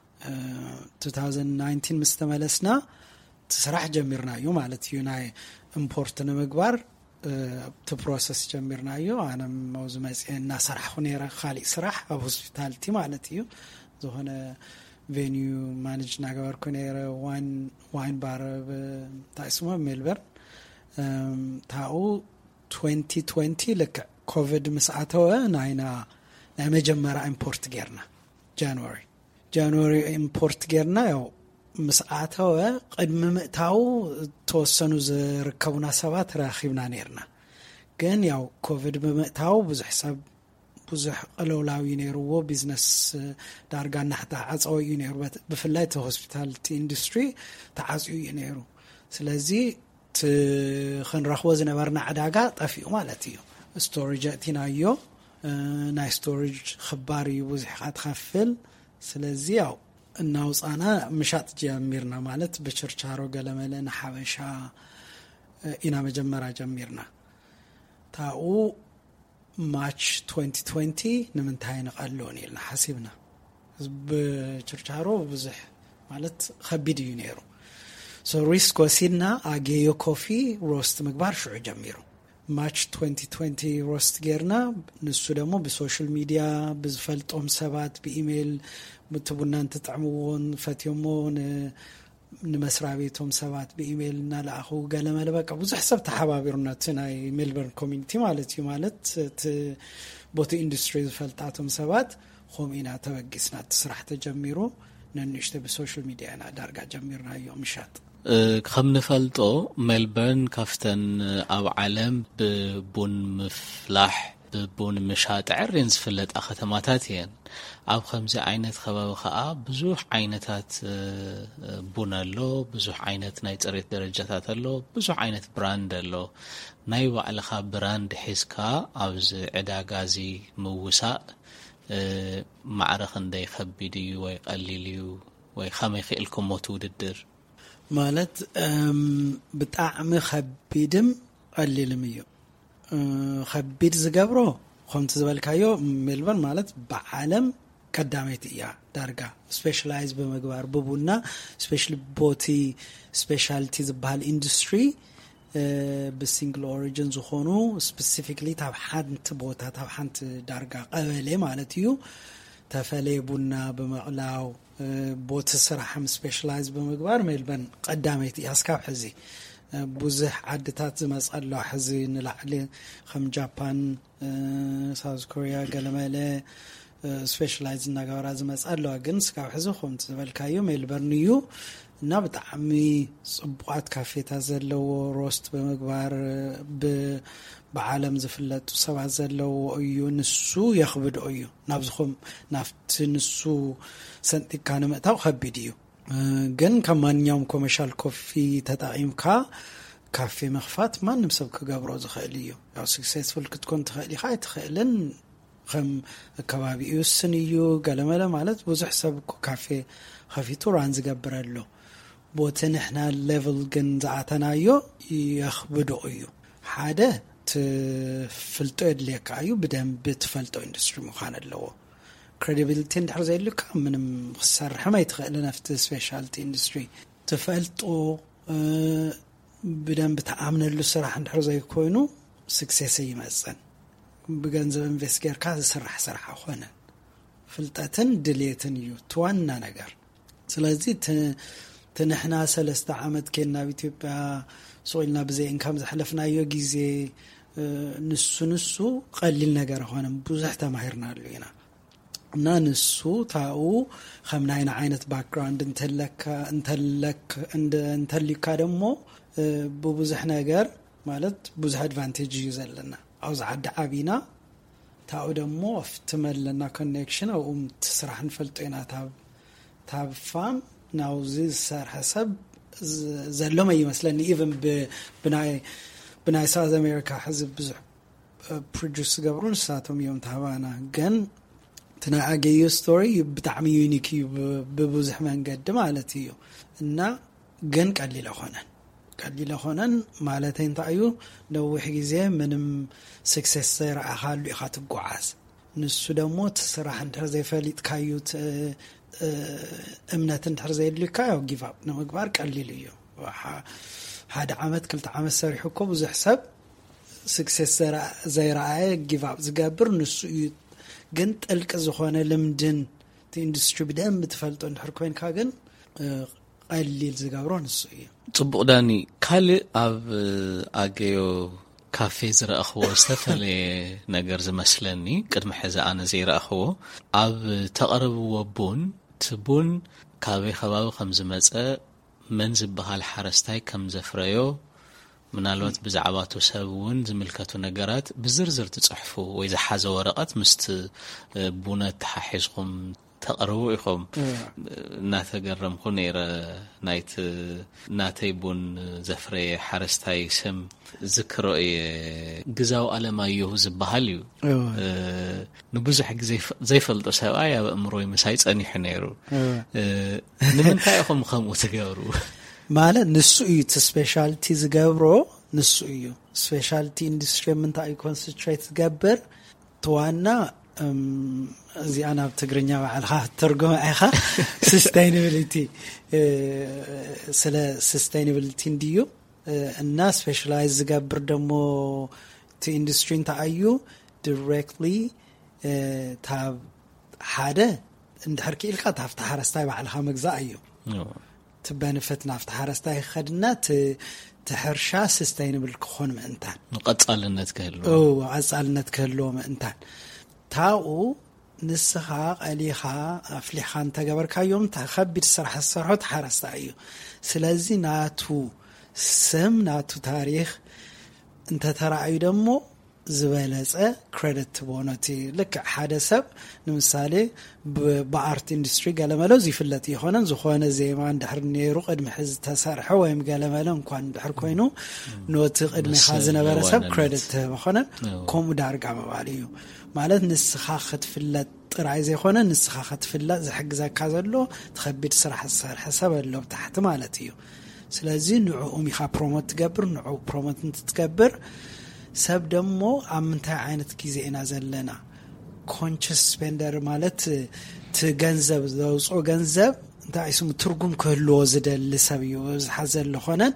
2019 ምስ ተመለስና ስራሕ ጀሚርና እዩ ማለት እዩ። ናይ ኢምፖርት ንምግባር እቲ ፕሮሰስ ጀሚርና እዩ። ኣነ መውዝ መጽና ስራሕ ኹነራ खाሊእ ስራሕ ኣብ ሆስፒታሊቲ ማለት እዩ። ዝኾነ ቬኒዩ ማኔጅ ናገበርኩ ነረ ዋይን ባር ታስሞ ሜልበርን ታኡ 2020 ልክ ኮቪድ መስኣተወ ናይና ናይ መጀመሪያ ኢምፖርት ጌርና ጃንዋሪ ኢምፖርት ጌርና ያው መስኣተወ ቅድሚ ምእታው ተወሰኑ ዝርከቡና ሰባት ረኺብና ነርና ግን ያው ኮቪድ ብምእታው ብዙሕ ሰብ ብዙሕ ቀለውላዊ ነይርዎ ቢዝነስ ዳርጋ ናሕታ ዓፀው እዩ ነይሩ ብፍላይ ሆስፒታሊቲ ኢንዱስትሪ ተዓፅዩ እዩ ነይሩ። ስለዚ ክንረኽቦ ዝነበርና ዕዳጋ ጠፊኡ ማለት እዩ። ስቶሬጅ እቲናዮ ናይ ስቶሬጅ ክባር እዩ ብዙሕ ካትኸፍል። ስለዚ ያው እናውፃና ምሻጥ ጀሚርና ማለት ብችርቻሮ ገለመለ ንሓበሻ ኢና መጀመሪያ ጀሚርና ታኡ ማርች 2020 ንምንታይ ንቐሎን ኢልና ሓሲብና ብችርቻሮ ብዙሕ ማለት ከቢድ እዩ ነይሩ። ሶ ሪስክ ወሲድና ኣገዮ ኮፊ ሮስት ምግባር ሽዑ ጀሚሩ ማርች 2020 ሮስት ጌርና ንሱ ደግሞ ብሶሻል ሚዲያ ብዝፈልጦም ሰባት ብኢሜይል ምትቡናን ተጣዕምዎን ፈትዮሞን ንመስሪያ ቤቶም ሰባት ብኢሜይል እናላኣኹ ገለመለ በቃ ብዙሕ ሰብ ተሓባቢሩና ናይ ሜልበርን ኮሚኒቲ ማለት እዩ። ማለት ቦቲ ኢንዱስትሪ ዝፈልጣቶም ሰባት ኾሚና ተበጊስና ስራሕ ተጀሚሩ ነንሽተ ብሶሻል ሚዲያ ና ዳርጋ ጀሚርና እዮም ምሻጥ ከም ንፈልጦ ሜልበርን ካፍተን ኣብ ዓለም ብቡን ምፍላሕ ብቡን ምሻጥ ዕሬን ዝፍለጣ ከተማታት እየን ኣብ ከምዚ ዓይነት ከባቢ ከዓ ብዙሕ ዓይነታት ቡን ኣሎ ብዙሕ ዓይነት ናይ ፅሬት ደረጃታት ኣሎ ብዙሕ ዓይነት ብራንድ ኣሎ ናይ ባዕልኻ ብራንድ ሒዝካ ኣብዚ ዕዳጋዚ ምውሳእ ማዕረኽ እንደይከቢድ እዩ ወይ ቀሊል እዩ ወይ ከመይ ክኢልኩም ትውድድር ማለት ብጣዕሚ ከቢድም ቀሊልም እዩ ከቢድ ዝገብሮ ከምቲ ዝበልካዮ ሜልበርን ማለት ብዓለም ቀዳመይቲ እያ ዳርጋ ስፔሻላይዝ በመግባር ብቡና ስፔሻሊ ቦቲ ስፔሻሊቲ ዝበሃል ኢንዱስትሪ ብሲንግል ኦሪጅን ዝኾኑ ስፔሲፊክሊ ታብ ሓንቲ ቦታ ታብ ሓንቲ ዳርጋ ቀበሌ ማለት እዩ ተፈለየ ቡና በመቕላው ቦቲ ስራሕም ስፔሻላይዝ በመግባር ሜልበርን ቀዳመይቲ እያ እስካብ ሕዚ ብዙሕ ዓድታት ዝመጸሎ ሕዚ ንላዕሊ ከም ጃፓን ሳውዝ ኮሪያ ገለመለ ስፔሻላይዝ እናገበራ ዝመጸሎ ግን እስካብ ሕዚ ከምቲ ዝበልካዮ ሜልበርን እዩ እና ብጣዕሚ ጽቡቃት ካፌታት ዘለዎ ሮስት በመግባር ብዓለም ዝፍለጡ ሰባት ዘለዎ እዩ ንሱ የኽብድ እዩ ናብዝኹም ናፍቲ ንሱ ሰንጢካ ንምእታው ከቢድ እዩ ግን ከማንኛውም ኮመርሻል ኮፊ ተጠቂምካ ካፌ መኽፋት ማንም ሰብ ክገብሮ ዝኽእል እዩ ያው ሰክሰስፉል ክትኮን ትኽእል ኢኻ ኣይትኽእልን ከም ከባቢ ይውስን እዩ ገለመለ ማለት ብዙሕ ሰብ ካፌ ከፊቱ ራን ዝገብረሎ ቦቲ ንሕና ሌቭል ግን ዝኣተናዮ የኽብዶ እዩ ሓደ ትፍልጦ የድልየካ እዩ ብደንብ ትፈልጦ ኢንዱስትሪ ምዃን ኣለዎ ክሬዲቢሊቲ እንድሕር ዘይልካ ምንም ክሰርሕ ማይትኽእል ናፍቲ ስፔሻሊቲ ኢንዱስትሪ ትፈልጦ ብደንብ ተኣምነሉ ስራሕ እንድሕር ዘይኮይኑ ስክሴስ ይመጽን ብገንዘብ ኢንቨስት ጌርካ ዝስራሕ ስራሕ ኣይኮነን ፍልጠትን ድልየትን እዩ ትዋና ነገር ስለዚ ትንሕና 3 ዓመት ከና ኢትዮጵያ ሶይልና ብዘይ ኢንካም ዘሕለፍናዮ ጊዜ ንሱ ቀሊል ነገር ሆነ ብዙሕ ተማሂርናሉ ኢና እና ንሱ ታው ከምናይና ዓይነት ባክግራውንድ እንተልካ ደሞ በብዙሕ ነገር ማለት ብዙሕ አድቫንቴጅ ይዘለና አውዝ ዓዲ ዓቢና ታው ደሞ ፍትመለና ኮኔክሽን او ትስራሕ እንፈልጦና ታብ ፋም ናው ዝሰርሕ ሰብ ዘሎም ይመስለኒ ኢቭን ብናይ ሳውዝ አሜሪካ ሕዝብ ብዙሕ ፕሮዲዩስ ገብሩን ሳቶም እዮም ታባና ግን ተናአገዩ ስቶሪ ብጣዕሚ ዩኒክ በብዙሕ መንገድ ማለት እዩ እና ግን ቀሊል ሆነን ማለት እንታዩ ነውሕ ጊዜ ምንም ሰክሰስ ዘይራኣኻሉ ኢኻ ትጓዓዝ ንሱ ደሞ ተስራሕ እንድሕር ዘይፈልጥካዩ እምነት እንድሕር ዘይልካ ያው ጊቭ አፕ ንምግባር ቀሊል እዩ ሓደ ዓመት 2 ዓመት ሰሪሕኮ ብዙሕ ሰብ ሰክሰስ ዘይራኣየ ጊቭ አፕ ዝገብር ንሱ ግን ጥልቅ ዝኾነ ልምድን ኢንዱስትሪ ብደንብ ትፈልጦ እንድሕር ኮይንካ ግን ቀሊል ዝገብሮ ንሱ እዩ ጽቡቕ ዳኒ ካልእ ኣብ ኣገዮ ካፌ ዝረኣኽዎ ዝተፈለየ ነገር ዝመስለኒ ቅድሚ ሕዚ ኣነ ዘይረኣኽዎ ኣብ ተቐረብዎ ቡን ትቡን ካበይ ከባቢ ከም ዝመፀ መን ዝበሃል ሓረስታይ ከም ዘፍረዮ ምናልባት ብዛዕባቱ ሰብ እውን ዝምልከቱ ነገራት ብዝርዝር ትጽሕፉ ወይ ዝሓዘ ወረቐት ምስቲ ቡነት ተሓሒዝኩም ተቐርቡ ኢኹም እናተገረምኩ ነይረ ናይቲ ናተይ ቡን ዘፍረየ ሓረስታይ ስም ዝክሮ ግዛው ኣለማየሁ ዝበሃል እዩ ንብዙሕ ግዜ ዘይፈልጦ ሰብኣይ ኣብ እምሮይ ምሳይ ጸኒሑ ነይሩ ንምንታይ ኢኹም ከምኡ ትገብሩ ማለት ንሱ እዩ ስፔሻሊቲ ዝገብሮ ንሱ እዩ ስፔሻሊቲ ኢንዱስትሪ ምንታይ ኮንሰንትሬት ዝገብር ተዋና እዚ ኣና ብትግርኛ ባዕልኻ ተርጉም አይኻ ሰስቴይናቢሊቲ ስለ ሰስቴይናቢሊቲ እንዲዩ እና ስፔሻላይዝ ዝገብር ደሞ ቲ ኢንዱስትሪ እንታዩ ዳይሬክትሊ ታብ ሓደ እንድሕር ክኢልካ ታፍታ ሓረስታይ ባዕልኻ መግዛእ እዩ ትበንፈት ናፍታ ሓረስታይ ኸድና ትሕርሻ ሰስቴይናብል ክኾን ምእንታን ቀጻልነት ክህልዎ ቀጻልነት ክህልዎ ምእንታን ታው ንስኻ ቀሊኻ ኣፍሊኻ እንተገበርካዮም ተኸቢድ ስራሕ ዝሰርሖ ተሓረስታ እዩ ስለዚ ናቱ ስም ናቱ ታሪክ እንተተራእዩ ደሞ ዝበለጸ ክሬዲት ቦኖቲ ልክ ሓደ ሰብ ንምሳሌ በአርት ኢንዱስትሪ ገለመለው ዝፍለጥ ይሆነን ዝኾነ ዜማ እንድሕር ነይሩ ቅድሚ ሕዚ ተሰርሐ ወይም ገለመለው እንኳን እንድሕር ኮይኑ ኖት ቅድሚ ዝነበረ ሰብ ክሬዲት በኾነ ከምኡ ዳርጋ መባል እዩ ማለት ንስኻ ክትፍለጥ ጥራይ ዘይኾነ ንስኻ ክትፍለጥ ዝሕግዘካ ዘሎ ተኸቢድ ስራሕ ዝሰርሐ ሰብ ኣሎ ብታሕቲ ማለት እዩ ስለዚ ንዕኡ ሚኻ ፕሮሞት ትገብር ንዕኡ ፕሮሞት እንትትገብር ሰብ ደሞ ኣብ ምንታይ ዓይነት ግዜ ኢና ዘለና ኮንሽስ ስፔንደር ማለት ትገንዘብ ዘውፅኦ ገንዘብ እንታይ ስሙ ትርጉም ክህልዎ ዝደሊ ሰብ እዩ ዝሓዘለ ኾነን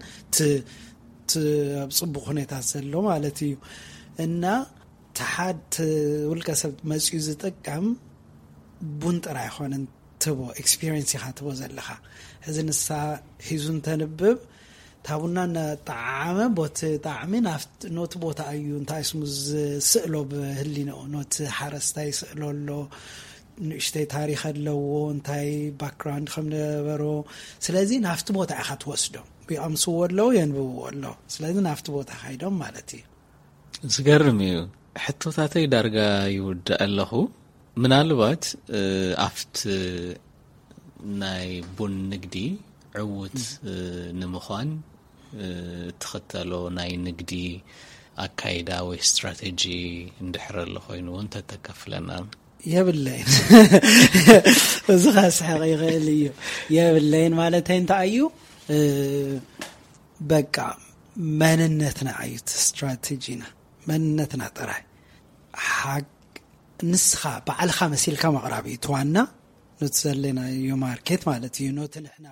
ፅቡቕ ሁኔታት ዘሎ ማለት እዩ እና ተሓድ ውልቀ ሰብ መፅኡ ዝጥቀም ቡን ጥራይ ኾነን ትቦ ኤክስፒሪየንስ ኢኻ ትቦ ዘለኻ ሕዚ ንሳ ሒዙ እንተንብብ ታቡና ጣዕመ ቦት ጣዕሚ ናፍት ኖት ቦታ እዩ እንታይ ስሙ ዝስእሎ ብህሊኖ ኖት ሓረስታይ ስእሎሎ ንእሽተይ ታሪክ ኣለዎ እንታይ ባክግራውንድ ከም ነበሮ ስለዚ ናፍት ቦታ ኢኻ ትወስዶ ቢኣምስዎ ኣለዎ የንብብዎ ኣሎ ስለዚ ናፍት ቦታ ኻይዶም ማለት እዩ ዝገርም እዩ ሕቶታተይ ዳርጋ ይውድእ ኣለኹ ምናልባት ኣፍት ናይ ቡን ንግዲ ዕውት ንምዃን ተኸተሎ ናይ ንግዲ ኣካይዳ ወይ ስትራቴጂ እንድሕረለ ኮይኑ እንተተከፍለና የብለይን እዚ ኻስሐቕ ይኽእል እዩ የብለይን ማለት እንታይ እዩ በቃ መንነትና ኣዩት ስትራቴጂና መንነትና ጥራይ ሓቅ ንስኻ በዓልኻ መሲልካ መቕራብ እዩ ትዋና ኖት ዘለና ዩ ማርኬት ማለት እዩ ኖት ንሕና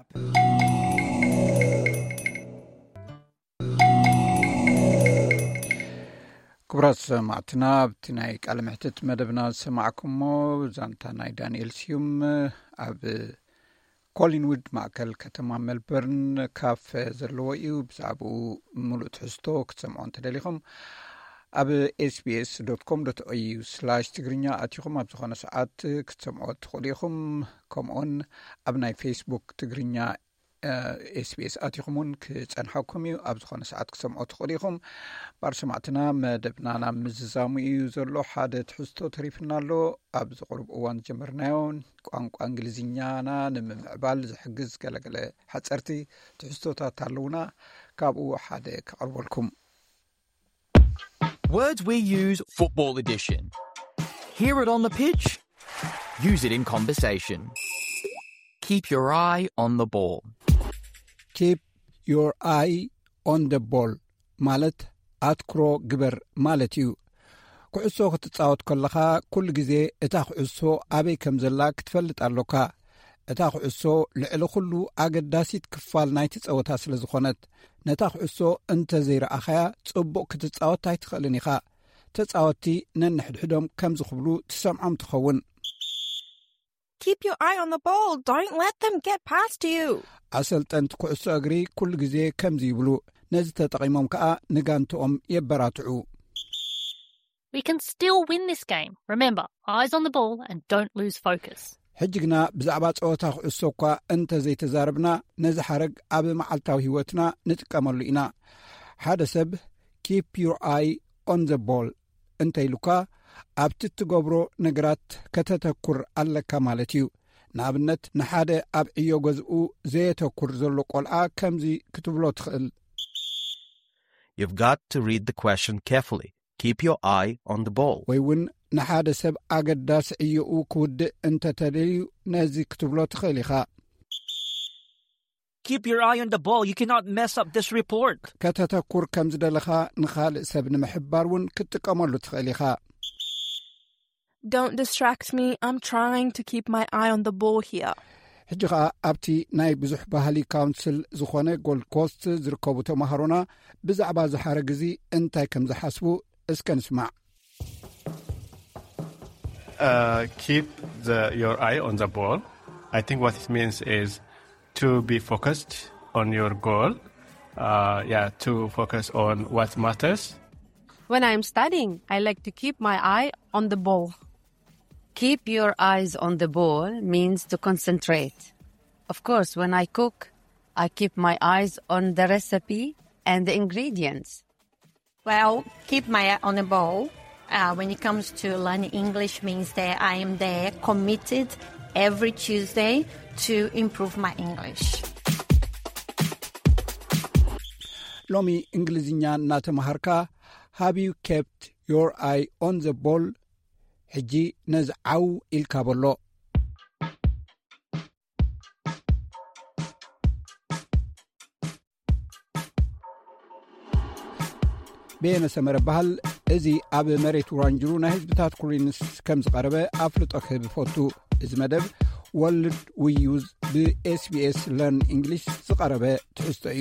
ክብራት ሰማዕትና ኣብቲ ናይ ቃል ምሕትት መደብና ዝሰማዕኩሞ ዛንታ ናይ ዳንኤል ስዩም ኣብ ኮሊንውድ ማእከል ከተማ ሜልበርን ካፍ ዘለዎ እዩ ብዛዕባኡ ሙሉእ ትሕዝቶ ክትሰምዖ እንተደሊኹም ኣብ sbs.com.au/ትግርኛ ኣትኹም ኣብ ዝኾነ ሰዓት ክትሰምዖ ትኽእሉ ኢኹም ከምኡን ኣብ ናይ ፌስቡክ ትግርኛ SBS ኣትኹም እውን ክጸንሐኩም እዩ ኣብ ዝኾነ ሰዓት ክትሰምዖ ትኽእሉ ኢኹም ባር ሰማዕትና መደብና ናብ ምዝዛሙ እዩ ዘሎ ሓደ ትሕዝቶ ተሪፍና ኣሎ ኣብ ዝቕርብ እዋን ጀመርናዮ ቋንቋ እንግሊዝኛና ንምዕባል ዝሕግዝ ገለገለ ሓጸርቲ ትሕዝቶታት ኣለውና ካብኡ ሓደ ከቕርበልኩም Words we use, Football Edition. Hear it on the pitch? Use it in conversation. Keep your eye on the ball. Keep your eye on the ball. ማለት ኣትኩሮ ግበር ማለት እዩ ኩዕሶ ክትጻወት ከለኻ ኩሉ ግዜ እታ ኩዕሶ ኣበይ ከም ዘላ ክትፈልጥ ኣለካ እታ ኩዕሶ ልዕሊ ኩሉ ኣገዳሲት ክፋል ናይቲ ጸወታ ስለ ዝኾነት ነታ ኩዕሶ እንተ ዘይረኣኸያ ጽቡቕ ክትጻወት ኣይትኽእልን ኢኻ ተጻወቲ ነንሕድሕዶም ከም ዝኽብሉ ትሰምዖም ትኸውን Keep your eye on the ball. Don't let them get past you. ኣሰልጠንቲ ኩዕሶ እግሪ ኩሉ ግዜ ከምዚ ይብሉ ነዚ ተጠቒሞም ከዓ ንጋንትኦም የበራትዑ We can still win this game. Remember, eyes on the ball and don't lose focus. ሕጂ ግና ብዛዕባ ጸወታ ኩዕሶ እኳ እንተ ዘይተዛረብና ነዚ ሓረግ ኣብ መዓልታዊ ህይወትና ንጥቀመሉ ኢና ሓደ ሰብ keep your eye on the ball እንተይሉካ ኣብቲ ትገብሮ ነገራት ከተተኩር ኣለካ ማለት እዩ ንኣብነት ንሓደ ኣብ ዕዮ ገዝኡ ዘየተኩር ዘሎ ቆልዓ ከምዚ ክትብሎ ትኽእል You've got to read the question carefully. Keep your eye on the ball. ወይ እውን ንሓደ ሰብ ኣገዳሲ ዕዮኡ ክውድእ እንተተደልዩ ነዚ ክትብሎ ትኽእል ኢኻ Keep your eye on the ball. You cannot mess up this report. ከተተኩር ከም ዝደለኻ ንኻልእ ሰብ ንምሕባር እውን ክትጥቀመሉ ትኽእል ኢኻ Don't distract me. I'm trying to keep my eye on the ball here. ሕጂ ኸዓ ኣብቲ ናይ ብዙሕ ባህሊ ካውንስል ዝኾነ ጎልድ ኮስት ዝርከቡ ተማሃሮና ብዛዕባ ዝሓረግ እዚ እንታይ ከም ዝሓስቡ እስከ ንስማዕ Keep your eye on the ball. I think what it means is to be focused on your goal. To focus on what matters. When I'm studying, I like to keep my eye on the ball. Keep your eyes on the ball means to concentrate. Of course, when I cook, I keep my eyes on the recipe and the ingredients. Well, keep my eye on the ball when it comes to learning English means that I am there committed every Tuesday to improve my English. ሎሚ እንግሊዝኛ እናተማሃርካ have you kept your eye on the ball ሕጂ ነዝዓው ኢልካ በሎ ቤነሰመረ ባህል እዚ ኣብ መሬት ራንጅሩ ናይ ህዝብታት ኩሪንስ ከም ዝቀረበ ኣፍልጦ ክህብ ፎቱ እዚ መደብ ወርልድ ዊ ዩዝ ብኤስቢኤስ ለርን እንግሊሽ ዝቀረበ ትሕዝቶ እዩ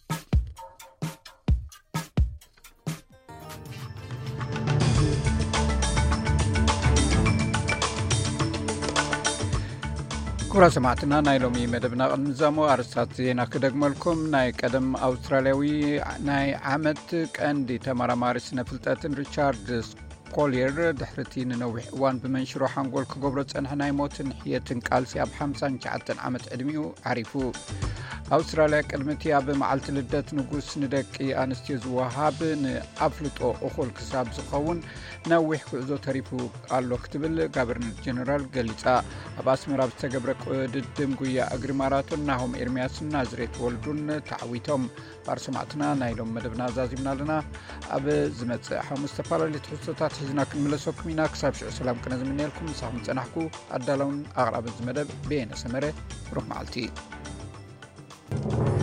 كبرى سمعتنا نايلومي مدبنا نظامو أرسات زينا كدقملكم ناي قدم أسترالياوي ناي عامت كأندي تمارا مارس نفلتاتن ريشارد سكولير دحرتين نوح وان بمنشرو حنقول كقبرت أنها ناي موتن حياتن كالسي أب 59 عامت أدميو عرفو أستراليا كلمتي أب معالت لدات نقوس ندكي أنستيز وهاب نأفلطو أخول كساب زقون نوح كعزو تريفو قالو اكتبل قابرن الجنرال قليتا أباس مراب تقبرك ددم قويا أقري ماراتون ناهم إرمياس نازريت والدون تعويتهم بارسمعتنا نايلوم مدبنا زازمنا لنا أب زمت حمو استفالة لتحسطات حزنا كنملسو كمينا كساب شعر سلام كنزمني لكم صاحب تنحكو أدالون أغرب الزمدب بين سمرة روح معالتي